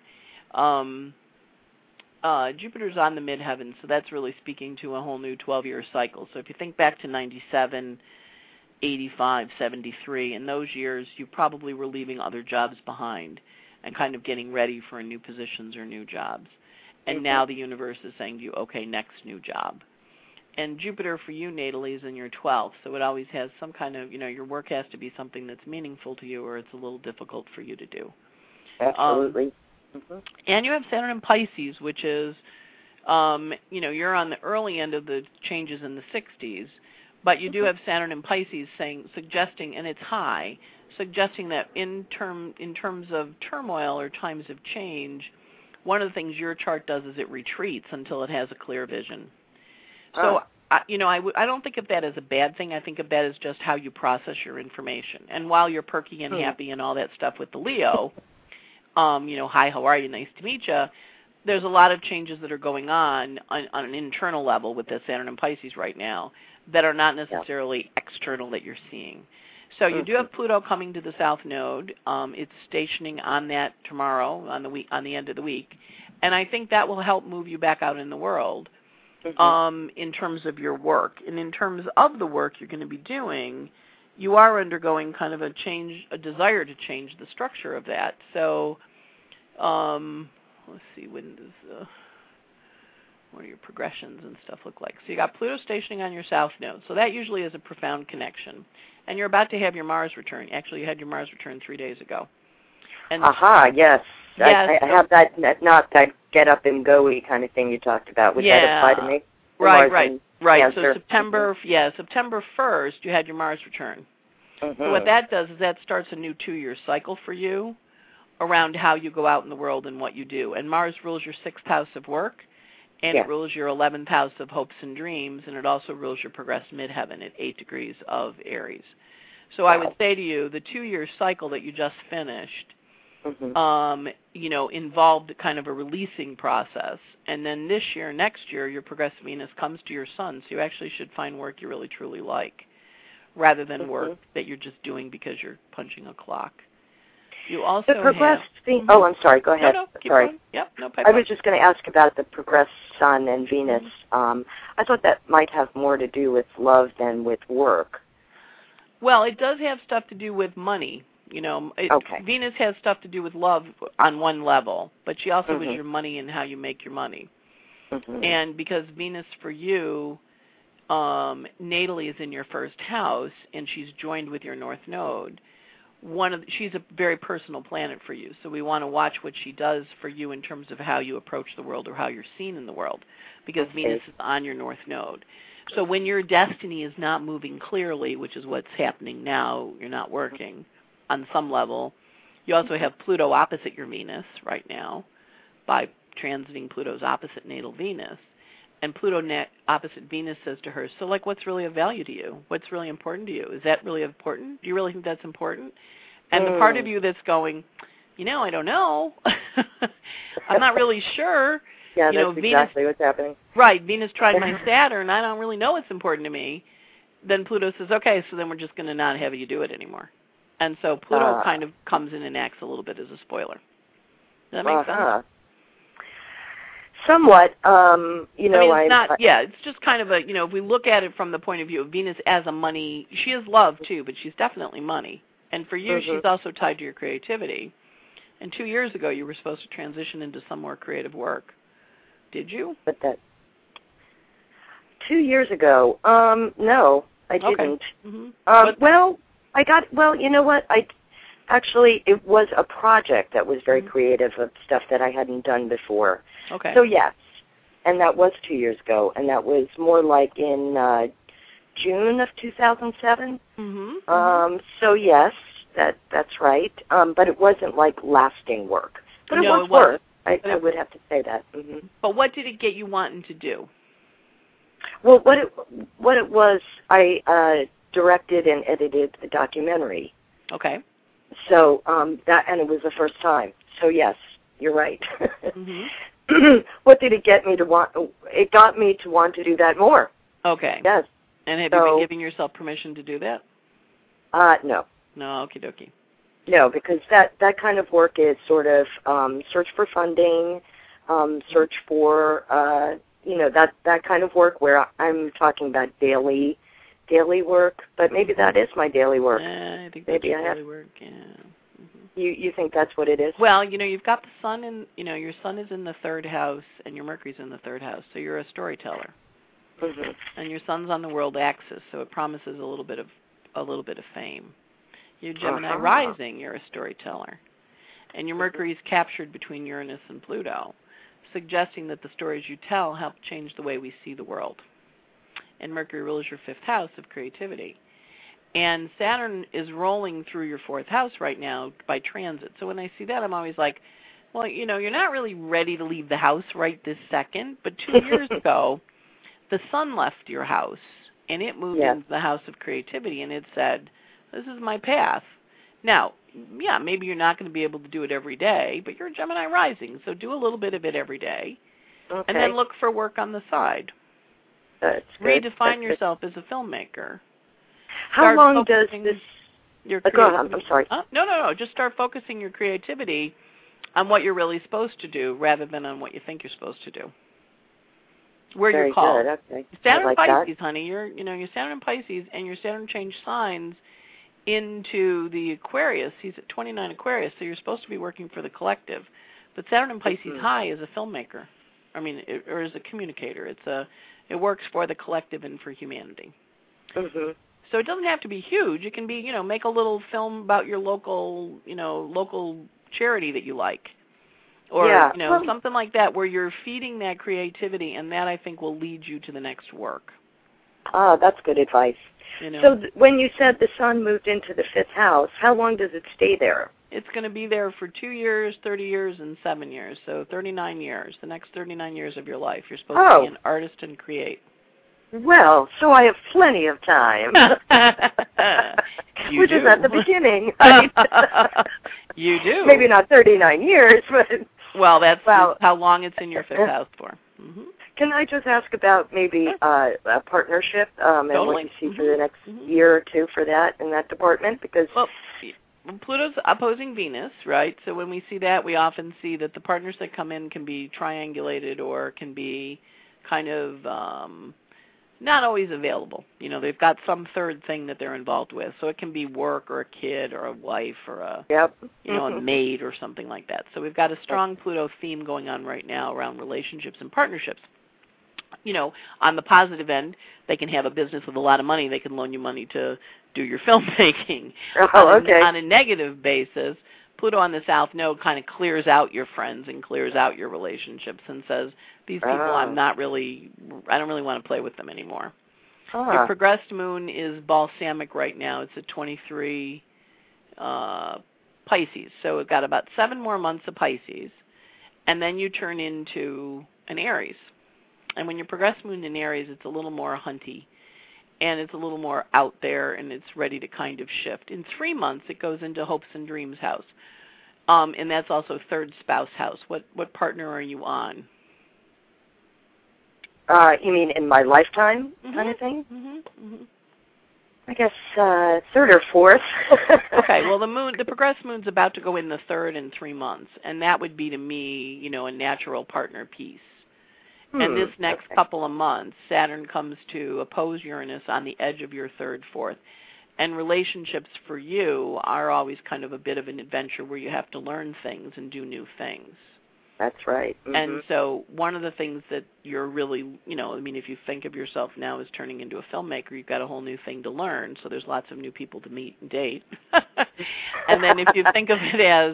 Jupiter's on the midheaven, so that's really speaking to a whole new 12-year cycle. So if you think back to 97, 85, 73, in those years you probably were leaving other jobs behind and kind of getting ready for new positions or new jobs. And now the universe is saying to you, okay, next new job. And Jupiter for you natally is in your 12th, so it always has some kind of, your work has to be something that's meaningful to you or it's a little difficult for you to do. Absolutely. And you have Saturn in Pisces, which is, you're on the early end of the changes in the 60s, but you do have Saturn in Pisces suggesting, and it's high, suggesting that in terms of turmoil or times of change, one of the things your chart does is it retreats until it has a clear vision. So, I don't think of that as a bad thing. I think of that as just how you process your information. And while you're perky and happy and all that stuff with the Leo, hi, how are you, nice to meet you, there's a lot of changes that are going on an internal level with the Saturn and Pisces right now that are not necessarily external that you're seeing. So you do have Pluto coming to the South Node. It's stationing on that tomorrow, on the end of the week. And I think that will help move you back out in the world in terms of your work. And in terms of the work you're going to be doing, you are undergoing kind of a desire to change the structure of that. So let's see, what do your progressions and stuff look like? So you got Pluto stationing on your South Node. So that usually is a profound connection. And you're about to have your Mars return. Actually, you had your Mars return 3 days ago. And yes. Yes. I have that, not that get up and go-y kind of thing you talked about. Would that apply to me? Right. Cancer. So September 1st, you had your Mars return. So what that does is that starts a new 2-year cycle for you around how you go out in the world and what you do. And Mars rules your 6th house of work, and it rules your 11th house of hopes and dreams, and it also rules your progressed midheaven at 8 degrees of Aries. So I would say to you, the 2-year cycle that you just finished, involved kind of a releasing process. And then this year, next year, your progressed Venus comes to your Sun, so you actually should find work you really, truly like, rather than work that you're just doing because you're punching a clock. You also the progressed have... Oh, I'm sorry. Go ahead. No, keep sorry. going. Yep, no, I was just going to ask about the progressed Sun and Venus. I thought that might have more to do with love than with work. Well, it does have stuff to do with money. Okay. Venus has stuff to do with love on one level, but she also is your money and how you make your money. And because Venus for you natally is in your first house and she's joined with your North Node, she's a very personal planet for you. So we want to watch what she does for you in terms of how you approach the world or how you're seen in the world, because Venus is on your North Node. So when your destiny is not moving clearly, which is what's happening now, you're not working on some level. You also have Pluto opposite your Venus right now by transiting Pluto's opposite natal Venus. And Pluto opposite Venus says to her, so what's really of value to you? What's really important to you? Is that really important? Do you really think that's important? And the part of you that's going, I don't know. I'm not really sure. Yeah, that's exactly what's happening. Right. Venus tried my Saturn. I don't really know what's important to me. Then Pluto says, okay, so then we're just going to not have you do it anymore. And so Pluto kind of comes in and acts a little bit as a spoiler. Does that make sense? Somewhat. It's just kind of if we look at it from the point of view of Venus as a money, she is love too, but she's definitely money. And for you, she's also tied to your creativity. And 2 years ago, you were supposed to transition into some more creative work. Did you? But 2 years ago, no, I didn't. You know what? It was a project that was very creative of stuff that I hadn't done before. Okay. So yes, and that was 2 years ago, and that was more like in June of 2007. So yes, that's right. But it wasn't like lasting work. But it was work. I would have to say that. But what did it get you wanting to do? Well, what it was, I directed and edited a documentary. Okay. So and it was the first time. So yes, you're right. What did it get me to want? It got me to want to do that more. Okay. Yes. And have you been giving yourself permission to do that? No. No, okie dokie. No, because that kind of work is sort of search for funding, search for that kind of work where I'm talking about daily work. But maybe that is my daily work. I think that's your daily work. Yeah. You think that's what it is? Well, you've got the sun in, your sun is in the third house and your Mercury's in the third house, so you're a storyteller. And your sun's on the world axis, so it promises a little bit of fame. You're Gemini rising, you're a storyteller. And your Mercury is captured between Uranus and Pluto, suggesting that the stories you tell help change the way we see the world. And Mercury rules your fifth house of creativity. And Saturn is rolling through your fourth house right now by transit. So when I see that, I'm always like, well, you're not really ready to leave the house right this second. But 2 years ago, the sun left your house, and it moved into the house of creativity, and it said, this is my path. Now, maybe you're not going to be able to do it every day, but you're a Gemini rising, so do a little bit of it every day. Okay. And then look for work on the side. That's redefine yourself as a filmmaker. How long does this... Go ahead, I'm sorry. No. Just start focusing your creativity on what you're really supposed to do rather than on what you think you're supposed to do. Where you're called. Good. Okay. Saturn Pisces, honey. Your Saturn Pisces and your Saturn changed signs into the Aquarius. He's at 29 Aquarius, so you're supposed to be working for the collective. But Saturn in Pisces high is a filmmaker. Or as a communicator. It works for the collective and for humanity. So it doesn't have to be huge. It can be, make a little film about your local charity that you like. Or, something like that where you're feeding that creativity, and that, I think, will lead you to the next work. That's good advice. So when you said the sun moved into the fifth house, how long does it stay there? It's going to be there for 2 years, 30 years, and 7 years. So 39 years, the next 39 years of your life. You're supposed to be an artist and create. Well, so I have plenty of time. Which is at the beginning. You do. Maybe not 39 years, but... Well, that's how long it's in your fifth house for. Can I just ask about maybe a partnership and what you see for the next year or two for that in that department? Because Pluto's opposing Venus, right? So when we see that, we often see that the partners that come in can be triangulated or can be kind of not always available. You know, they've got some third thing that they're involved with. So it can be work or a kid or a wife or a, you know, a maid or something like that. So we've got a strong Pluto theme going on right now around relationships and partnerships. You know, on the positive end, they can have a business with a lot of money. They can loan you money to do your filmmaking. On a negative basis, Pluto on the South Node kind of clears out your friends and clears out your relationships and says, these people, I don't really want to play with them anymore. Your progressed moon is balsamic right now. It's at 23 Pisces. So we've got about 7 more months of Pisces, and then you turn into an Aries. And when you progress moon in Aries, it's a little more hunty, and it's a little more out there, and it's ready to kind of shift. In 3 months, it goes into Hopes and Dreams house, and that's also third spouse house. What partner are you on? You mean in my lifetime kind of thing? I guess third or fourth. Okay, well, the progressed moon's about to go in the third in 3 months, and that would be, to me, you know, a natural partner piece. And this next couple of months, Saturn comes to oppose Uranus on the edge of your third, fourth. And relationships for you are always kind of a bit of an adventure where you have to learn things and do new things. That's right. And so one of the things that you're really, you know, I mean, if you think of yourself now as turning into a filmmaker, you've got a whole new thing to learn. So there's lots of new people to meet and date. And then if you think of it as,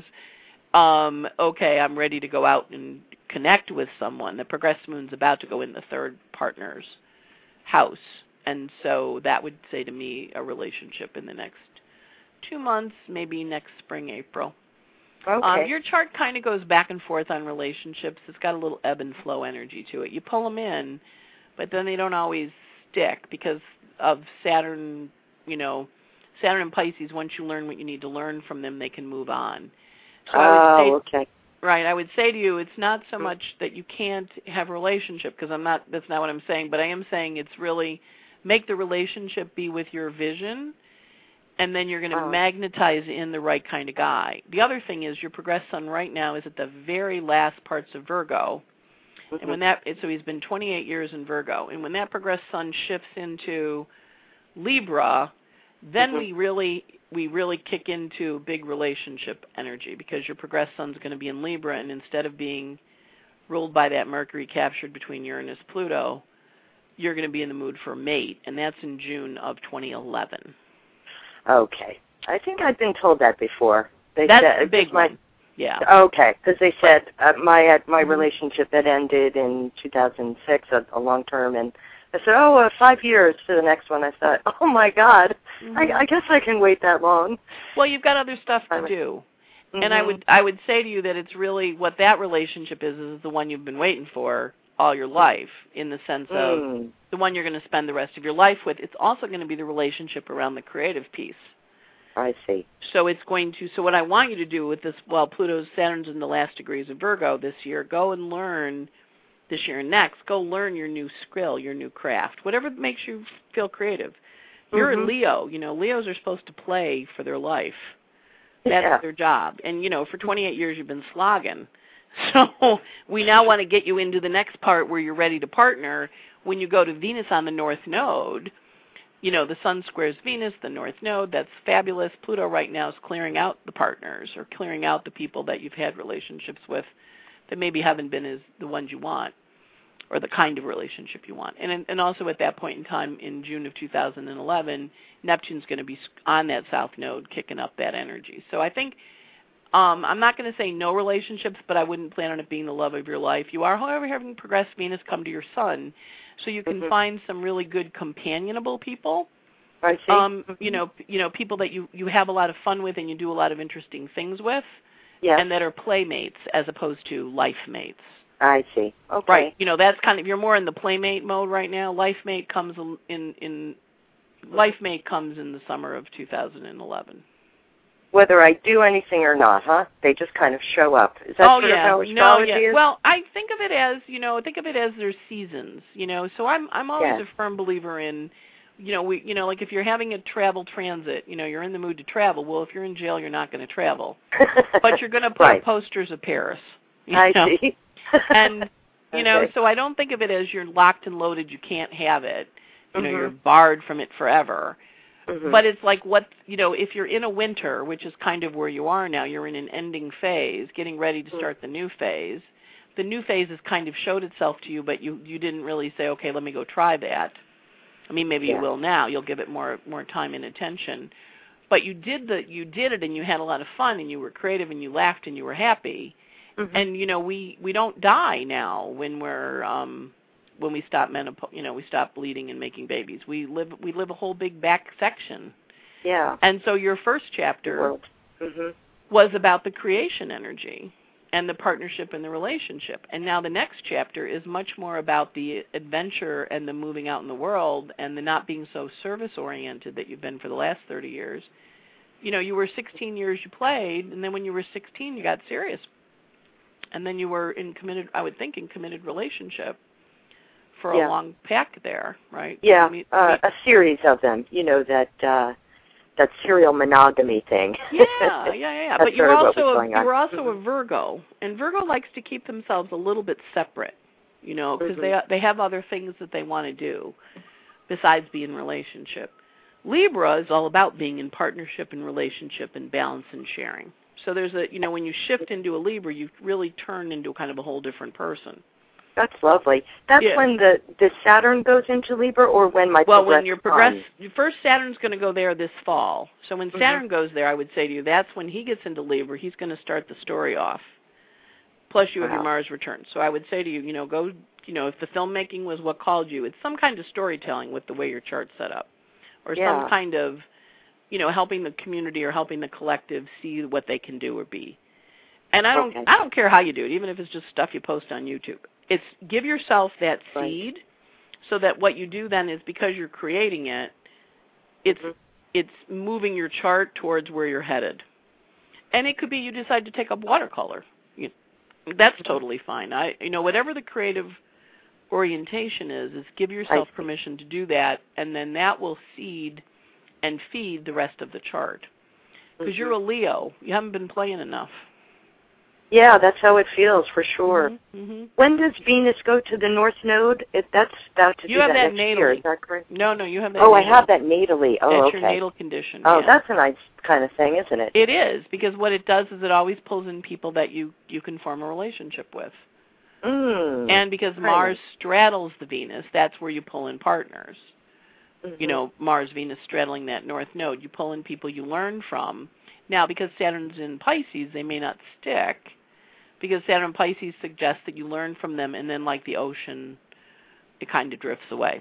okay, I'm ready to go out and connect with someone, the progressed moon's about to go in the third partner's house. And so that would say to me a relationship in the next 2 months, maybe next spring, April. Okay. Your chart kind of goes back and forth on relationships. It's got a little ebb and flow energy to it. You pull them in, but then they don't always stick because of Saturn, you know, Saturn and Pisces. Once you learn what you need to learn from them, they can move on. So okay. Right, I would say to you, it's not so much that you can't have a relationship, because that's not what I'm saying, but I am saying it's really make the relationship be with your vision, and then you're going to magnetize in the right kind of guy. The other thing is your progressed sun right now is at the very last parts of Virgo, and when so he's been 28 years in Virgo, and when that progressed sun shifts into Libra, then we really kick into big relationship energy, because your progressed sun's going to be in Libra, and instead of being ruled by that Mercury captured between Uranus and Pluto, you're going to be in the mood for a mate, and that's in June of 2011. Okay. I think I've been told that before. That's a big one. Yeah. Okay, because they said my relationship had ended in 2006, a long term, and I said, 5 years to the next one. I thought, oh, my God, I guess I can wait that long. Well, you've got other stuff to do. And I would say to you that it's really what that relationship is the one you've been waiting for all your life, in the sense of the one you're going to spend the rest of your life with. It's also going to be the relationship around the creative piece. I see. So so what I want you to do with this, while Saturn's in the last degrees of Virgo this year, go and learn this year and next, go learn your new skill, your new craft, whatever makes you feel creative. You're a Leo. You know, Leos are supposed to play for their life. That's their job. And, you know, for 28 years you've been slogging. So we now want to get you into the next part where you're ready to partner. When you go to Venus on the North Node, you know, the Sun squares Venus, the North Node, that's fabulous. Pluto right now is clearing out the partners, or clearing out the people that you've had relationships with that maybe haven't been as the ones you want, or the kind of relationship you want. And also at that point in time, in June of 2011, Neptune's going to be on that South Node, kicking up that energy. So I think, I'm not going to say no relationships, but I wouldn't plan on it being the love of your life. You are, however, having progressed Venus come to your Sun, so you can find some really good companionable people. I see. You know, people that you have a lot of fun with and you do a lot of interesting things with. Yes. And that are playmates as opposed to life mates. I see. Okay. Right. You know, that's kind of, you're more in the playmate mode right now. Life mate comes in the summer of 2011. Whether I do anything or not, huh? They just kind of show up. Is that sort of how astrology is? Well, I think of it as, there's seasons, you know. So I'm always a firm believer in like if you're having a travel transit, you're in the mood to travel. Well, if you're in jail, you're not going to travel. But you're going to put right. posters of Paris. I see. And, okay. so I don't think of it as you're locked and loaded, you can't have it. Mm-hmm. You're barred from it forever. Mm-hmm. But it's like if you're in a winter, which is kind of where you are now, you're in an ending phase, getting ready to start the new phase. The new phase has kind of showed itself to you, but you didn't really say, okay, let me go try that. I mean, maybe you will now. You'll give it more time and attention. But you did it, and you had a lot of fun, and you were creative, and you laughed, and you were happy. Mm-hmm. And we don't die now when we stop we stop bleeding and making babies. We live a whole big back section. Yeah. And so your first chapter was about the creation energy and the partnership and the relationship. And now the next chapter is much more about the adventure and the moving out in the world and the not being so service-oriented that you've been for the last 30 years. You were 16 years you played, and then when you were 16 you got serious. And then you were in committed relationship for a long pack there, right? Yeah, a series of them, that serial monogamy thing. Yeah. But you were also a Virgo, and Virgo likes to keep themselves a little bit separate, because they have other things that they want to do besides be in relationship. Libra is all about being in partnership and relationship and balance and sharing. So there's when you shift into a Libra, you really turn into kind of a whole different person. That's lovely. That's when the Saturn goes into Libra, or when when your first Saturn's going to go there this fall. So when Saturn goes there, I would say to you, that's when he gets into Libra. He's going to start the story off. Plus, you have your Mars return. So I would say to you, go. If the filmmaking was what called you, it's some kind of storytelling with the way your chart's set up, or some kind of, helping the community or helping the collective see what they can do or be. And I don't care how you do it, even if it's just stuff you post on YouTube. It's give yourself that seed, so that what you do then is, because you're creating it, it's moving your chart towards where you're headed. And it could be you decide to take up watercolor. That's totally fine. Whatever the creative orientation is give yourself permission to do that, and then that will seed and feed the rest of the chart. Because you're a Leo. You haven't been playing enough. Yeah, that's how it feels, for sure. Mm-hmm. When does Venus go to the North Node? That's about to do that next year, is that correct? No, you have that natally. I have that natally. Oh, that's your natal condition. Oh, that's a nice kind of thing, isn't it? It is, because what it does is it always pulls in people that you can form a relationship with. And because Mars straddles the Venus, that's where you pull in partners. Mars, Venus straddling that North Node, you pull in people you learn from. Now, because Saturn's in Pisces, they may not stick, because Saturn in Pisces suggests that you learn from them, and then like the ocean, it kind of drifts away.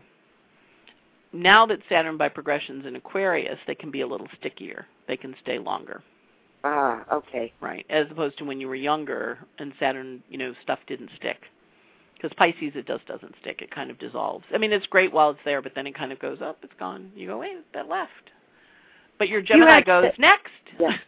Now that Saturn by progression's in Aquarius, they can be a little stickier. They can stay longer. Ah, okay. Right, as opposed to when you were younger and Saturn, stuff didn't stick. Because Pisces, it doesn't stick. It kind of dissolves. I mean, it's great while it's there, but then it kind of goes up. It's gone. You go, wait, that left. But your Gemini goes, next. Yeah.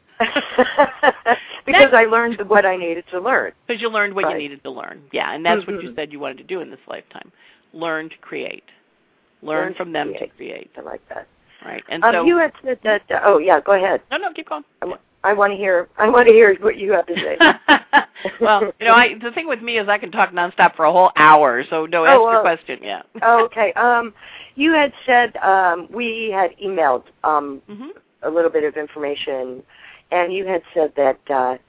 Because I learned what I needed to learn. Because you learned what you needed to learn. Yeah, and that's what you said you wanted to do in this lifetime. Learn to create. Learn from them to create. I like that. Right. And so you had said that. Go ahead. No, keep going. I want to hear what you have to say. Well, the thing with me is I can talk nonstop for a whole hour. So ask your question. Yeah. Okay. You had said we had emailed a little bit of information, and you had said that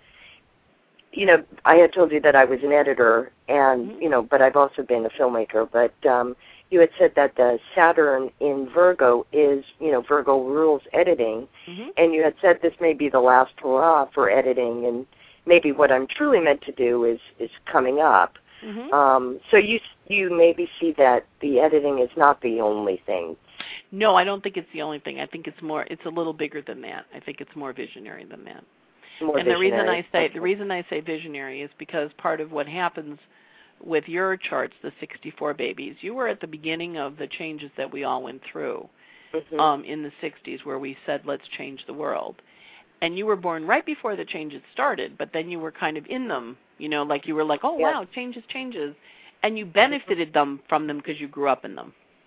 I had told you that I was an editor, and but I've also been a filmmaker. But you had said that the Saturn in Virgo is, Virgo rules editing, and you had said this may be the last hurrah for editing, and maybe what I'm truly meant to do is coming up. So you maybe see that the editing is not the only thing. No, I don't think it's the only thing. I think it's a little bigger than that. I think it's more visionary than that. The reason I say visionary is because part of what happens with your charts, the 64 babies, you were at the beginning of the changes that we all went through in the 60s, where we said, let's change the world. And you were born right before the changes started, but then you were kind of in them, like you were like, oh, wow, changes. And you benefited from them because you grew up in them.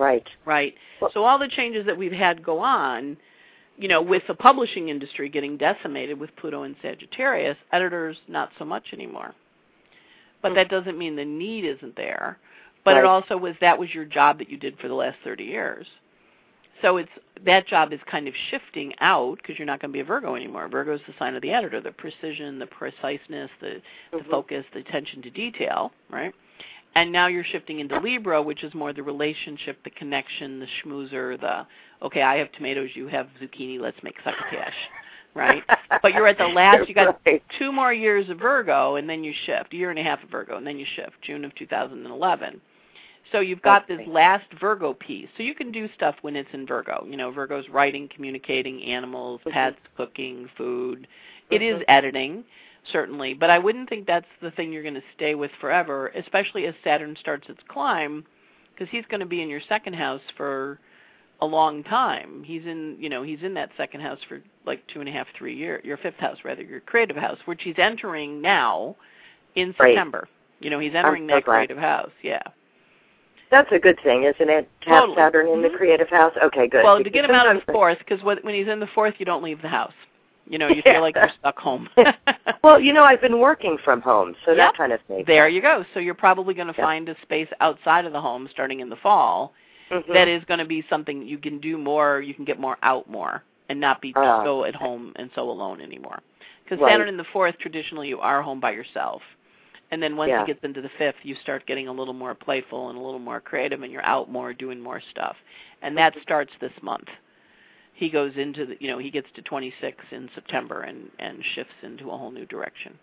Right. Right. Well, So all the changes that we've had go on, with the publishing industry getting decimated with Pluto and Sagittarius, editors not so much anymore. But that doesn't mean the need isn't there. But it also that was your job that you did for the last 30 years. So that job is kind of shifting out because you're not going to be a Virgo anymore. Virgo is the sign of the editor, the precision, the preciseness, the focus, the attention to detail, right? And now you're shifting into Libra, which is more the relationship, the connection, the schmoozer, okay, I have tomatoes, you have zucchini, let's make succotash, right? But you're at the last, you got 2 more years of Virgo, and then you shift, a year and a half of Virgo, and then you shift, June of 2011. So you've got this last Virgo piece. So you can do stuff when it's in Virgo. Virgo's writing, communicating, animals, pets, cooking, food. It is editing, certainly. But I wouldn't think that's the thing you're going to stay with forever, especially as Saturn starts its climb, because he's going to be in your second house for a long time. He's in that second house for like 2.5, 3 years. Your fifth house, rather, your creative house, which he's entering now in September. He's entering that creative house. Yeah. That's a good thing, isn't it? To have Saturn in the creative house? Okay, good. Well, to get him out of the fourth, because when he's in the fourth, you don't leave the house. You feel like you're stuck home. Well, I've been working from home, so that kind of thing. There you go. So you're probably going to find a space outside of the home starting in the fall that is going to be something you can do more, you can get more out more, and not be so at home and so alone anymore. Because Saturn in the fourth, traditionally, you are home by yourself. And then once it gets into the fifth, you start getting a little more playful and a little more creative, and you're out more doing more stuff. And that starts this month. He goes into he gets to 26 in September and shifts into a whole new direction.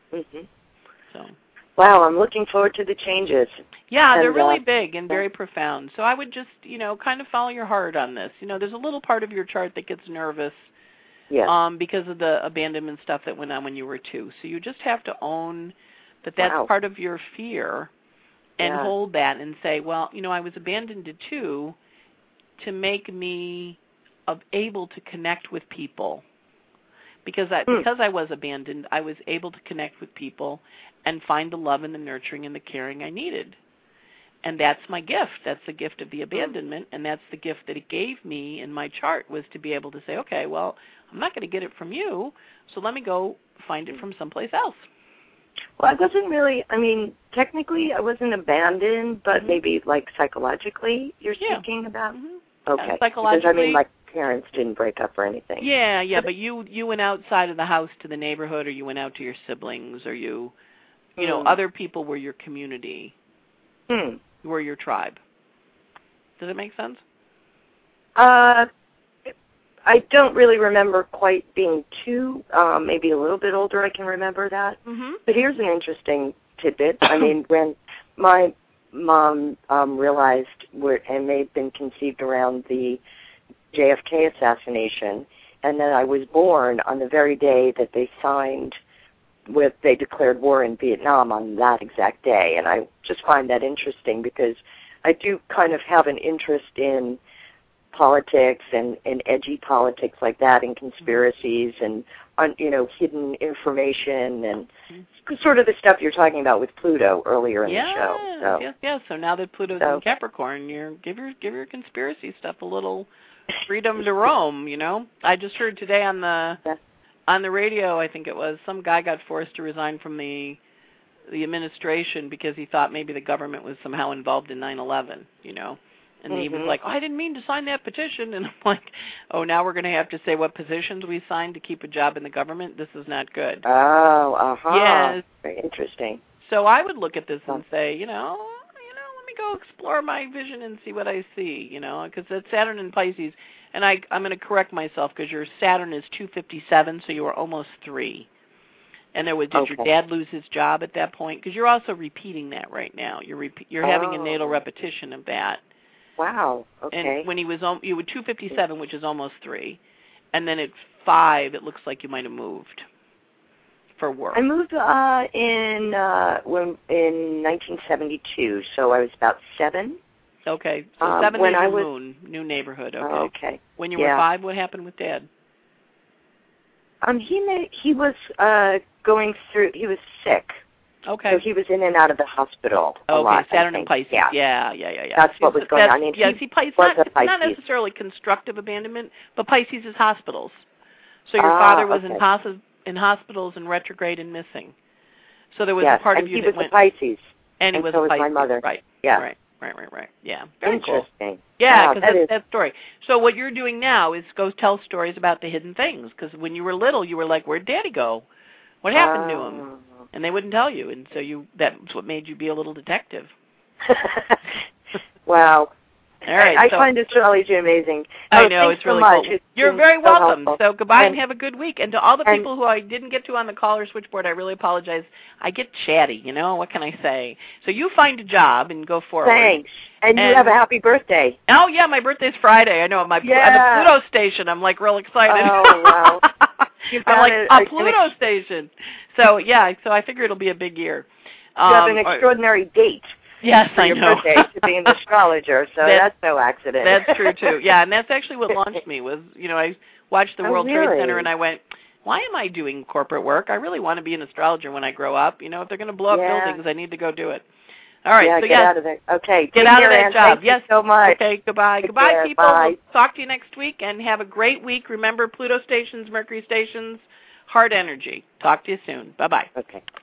So. Wow, I'm looking forward to the changes. Yeah, they're really big and very profound. So I would just, kind of follow your heart on this. There's a little part of your chart that gets nervous because of the abandonment stuff that went on when you were 2. So you just have to own that's part of your fear and hold that and say, well, I was abandoned at 2 to make me able to connect with people. Because I was abandoned, I was able to connect with people and find the love and the nurturing and the caring I needed. And that's my gift. That's the gift of the abandonment, and that's the gift that it gave me in my chart, was to be able to say, okay, well, I'm not going to get it from you, so let me go find it from someplace else. Well, I wasn't really, technically I wasn't abandoned, but maybe like psychologically you're speaking about? Okay. Psychologically. Because, my parents didn't break up or anything. Yeah, but you went outside of the house to the neighborhood, or you went out to your siblings, or other people were your community, were your tribe. Does it make sense? I don't really remember quite being 2, maybe a little bit older I can remember that. But here's an interesting tidbit. When my mom realized, and they'd been conceived around the JFK assassination, and then I was born on the very day that they declared war in Vietnam on that exact day. And I just find that interesting because I do kind of have an interest in politics and edgy politics like that, and conspiracies and hidden information and sort of the stuff you're talking about with Pluto earlier in the show. Yes. So now that Pluto's in Capricorn, give your conspiracy stuff a little freedom to roam. I just heard today on the radio, I think it was, some guy got forced to resign from the administration because he thought maybe the government was somehow involved in 9/11. And he was like, I didn't mean to sign that petition. And I'm like, now we're going to have to say what petitions we signed to keep a job in the government? This is not good. Oh, Yes. Very interesting. So I would look at this and say, let me go explore my vision and see what I see, because it's Saturn in Pisces. And I'm going to correct myself because your Saturn is 257, so you were almost 3. And did your dad lose his job at that point? Because you're also repeating that right now. You're having a natal repetition of that. Wow. Okay. And when you were 257, which is almost 3, and then at 5, it looks like you might have moved for work. I moved in 1972, so I was about 7. Okay, so 7 is your moon, new neighborhood. Okay. Okay. When you were 5, what happened with Dad? He was going through. He was sick, Okay. So he was in and out of the hospital a lot. Saturn and Pisces. Yeah. That's what was going on. And see, Pisces, it's not necessarily constructive abandonment, but Pisces is hospitals. So your father was in hospitals and retrograde and missing. So there was a part of you that went... he was a Pisces. And he was so a Pisces. My mother. Right. Yeah. Right. Yeah. Very interesting. Cool. Yeah, because that's that story. So what you're doing now is go tell stories about the hidden things. Because when you were little, you were like, "Where'd Daddy go? What happened to him?" And they wouldn't tell you, and so that's what made you be a little detective. Wow. All right. I find astrology amazing. I know, it's really much. Cool. You're very welcome. So goodbye and have a good week. And to all the and people who I didn't get to on the caller switchboard, I really apologize. I get chatty, What can I say? So you find a job and go forward. Thanks. And you have a happy birthday. Oh, yeah, my birthday's Friday. I know. At the Pluto station. I'm like real excited. Oh, wow. I'm like, a Pluto station. So, so I figure it'll be a big year. You have an extraordinary date. Yes, for your birthday to be an astrologer, so that's no accident. That's true, too. Yeah, and that's actually what launched me was, I watched the World Trade Center and I went, why am I doing corporate work? I really want to be an astrologer when I grow up. If they're going to blow up buildings, I need to go do it. All right. So get out of there. Okay. Get out of that job. Thank you so much. Okay, goodbye. Goodbye, people. Bye. We'll talk to you next week, and have a great week. Remember, Pluto stations, Mercury stations, heart energy. Talk to you soon. Bye-bye. Okay.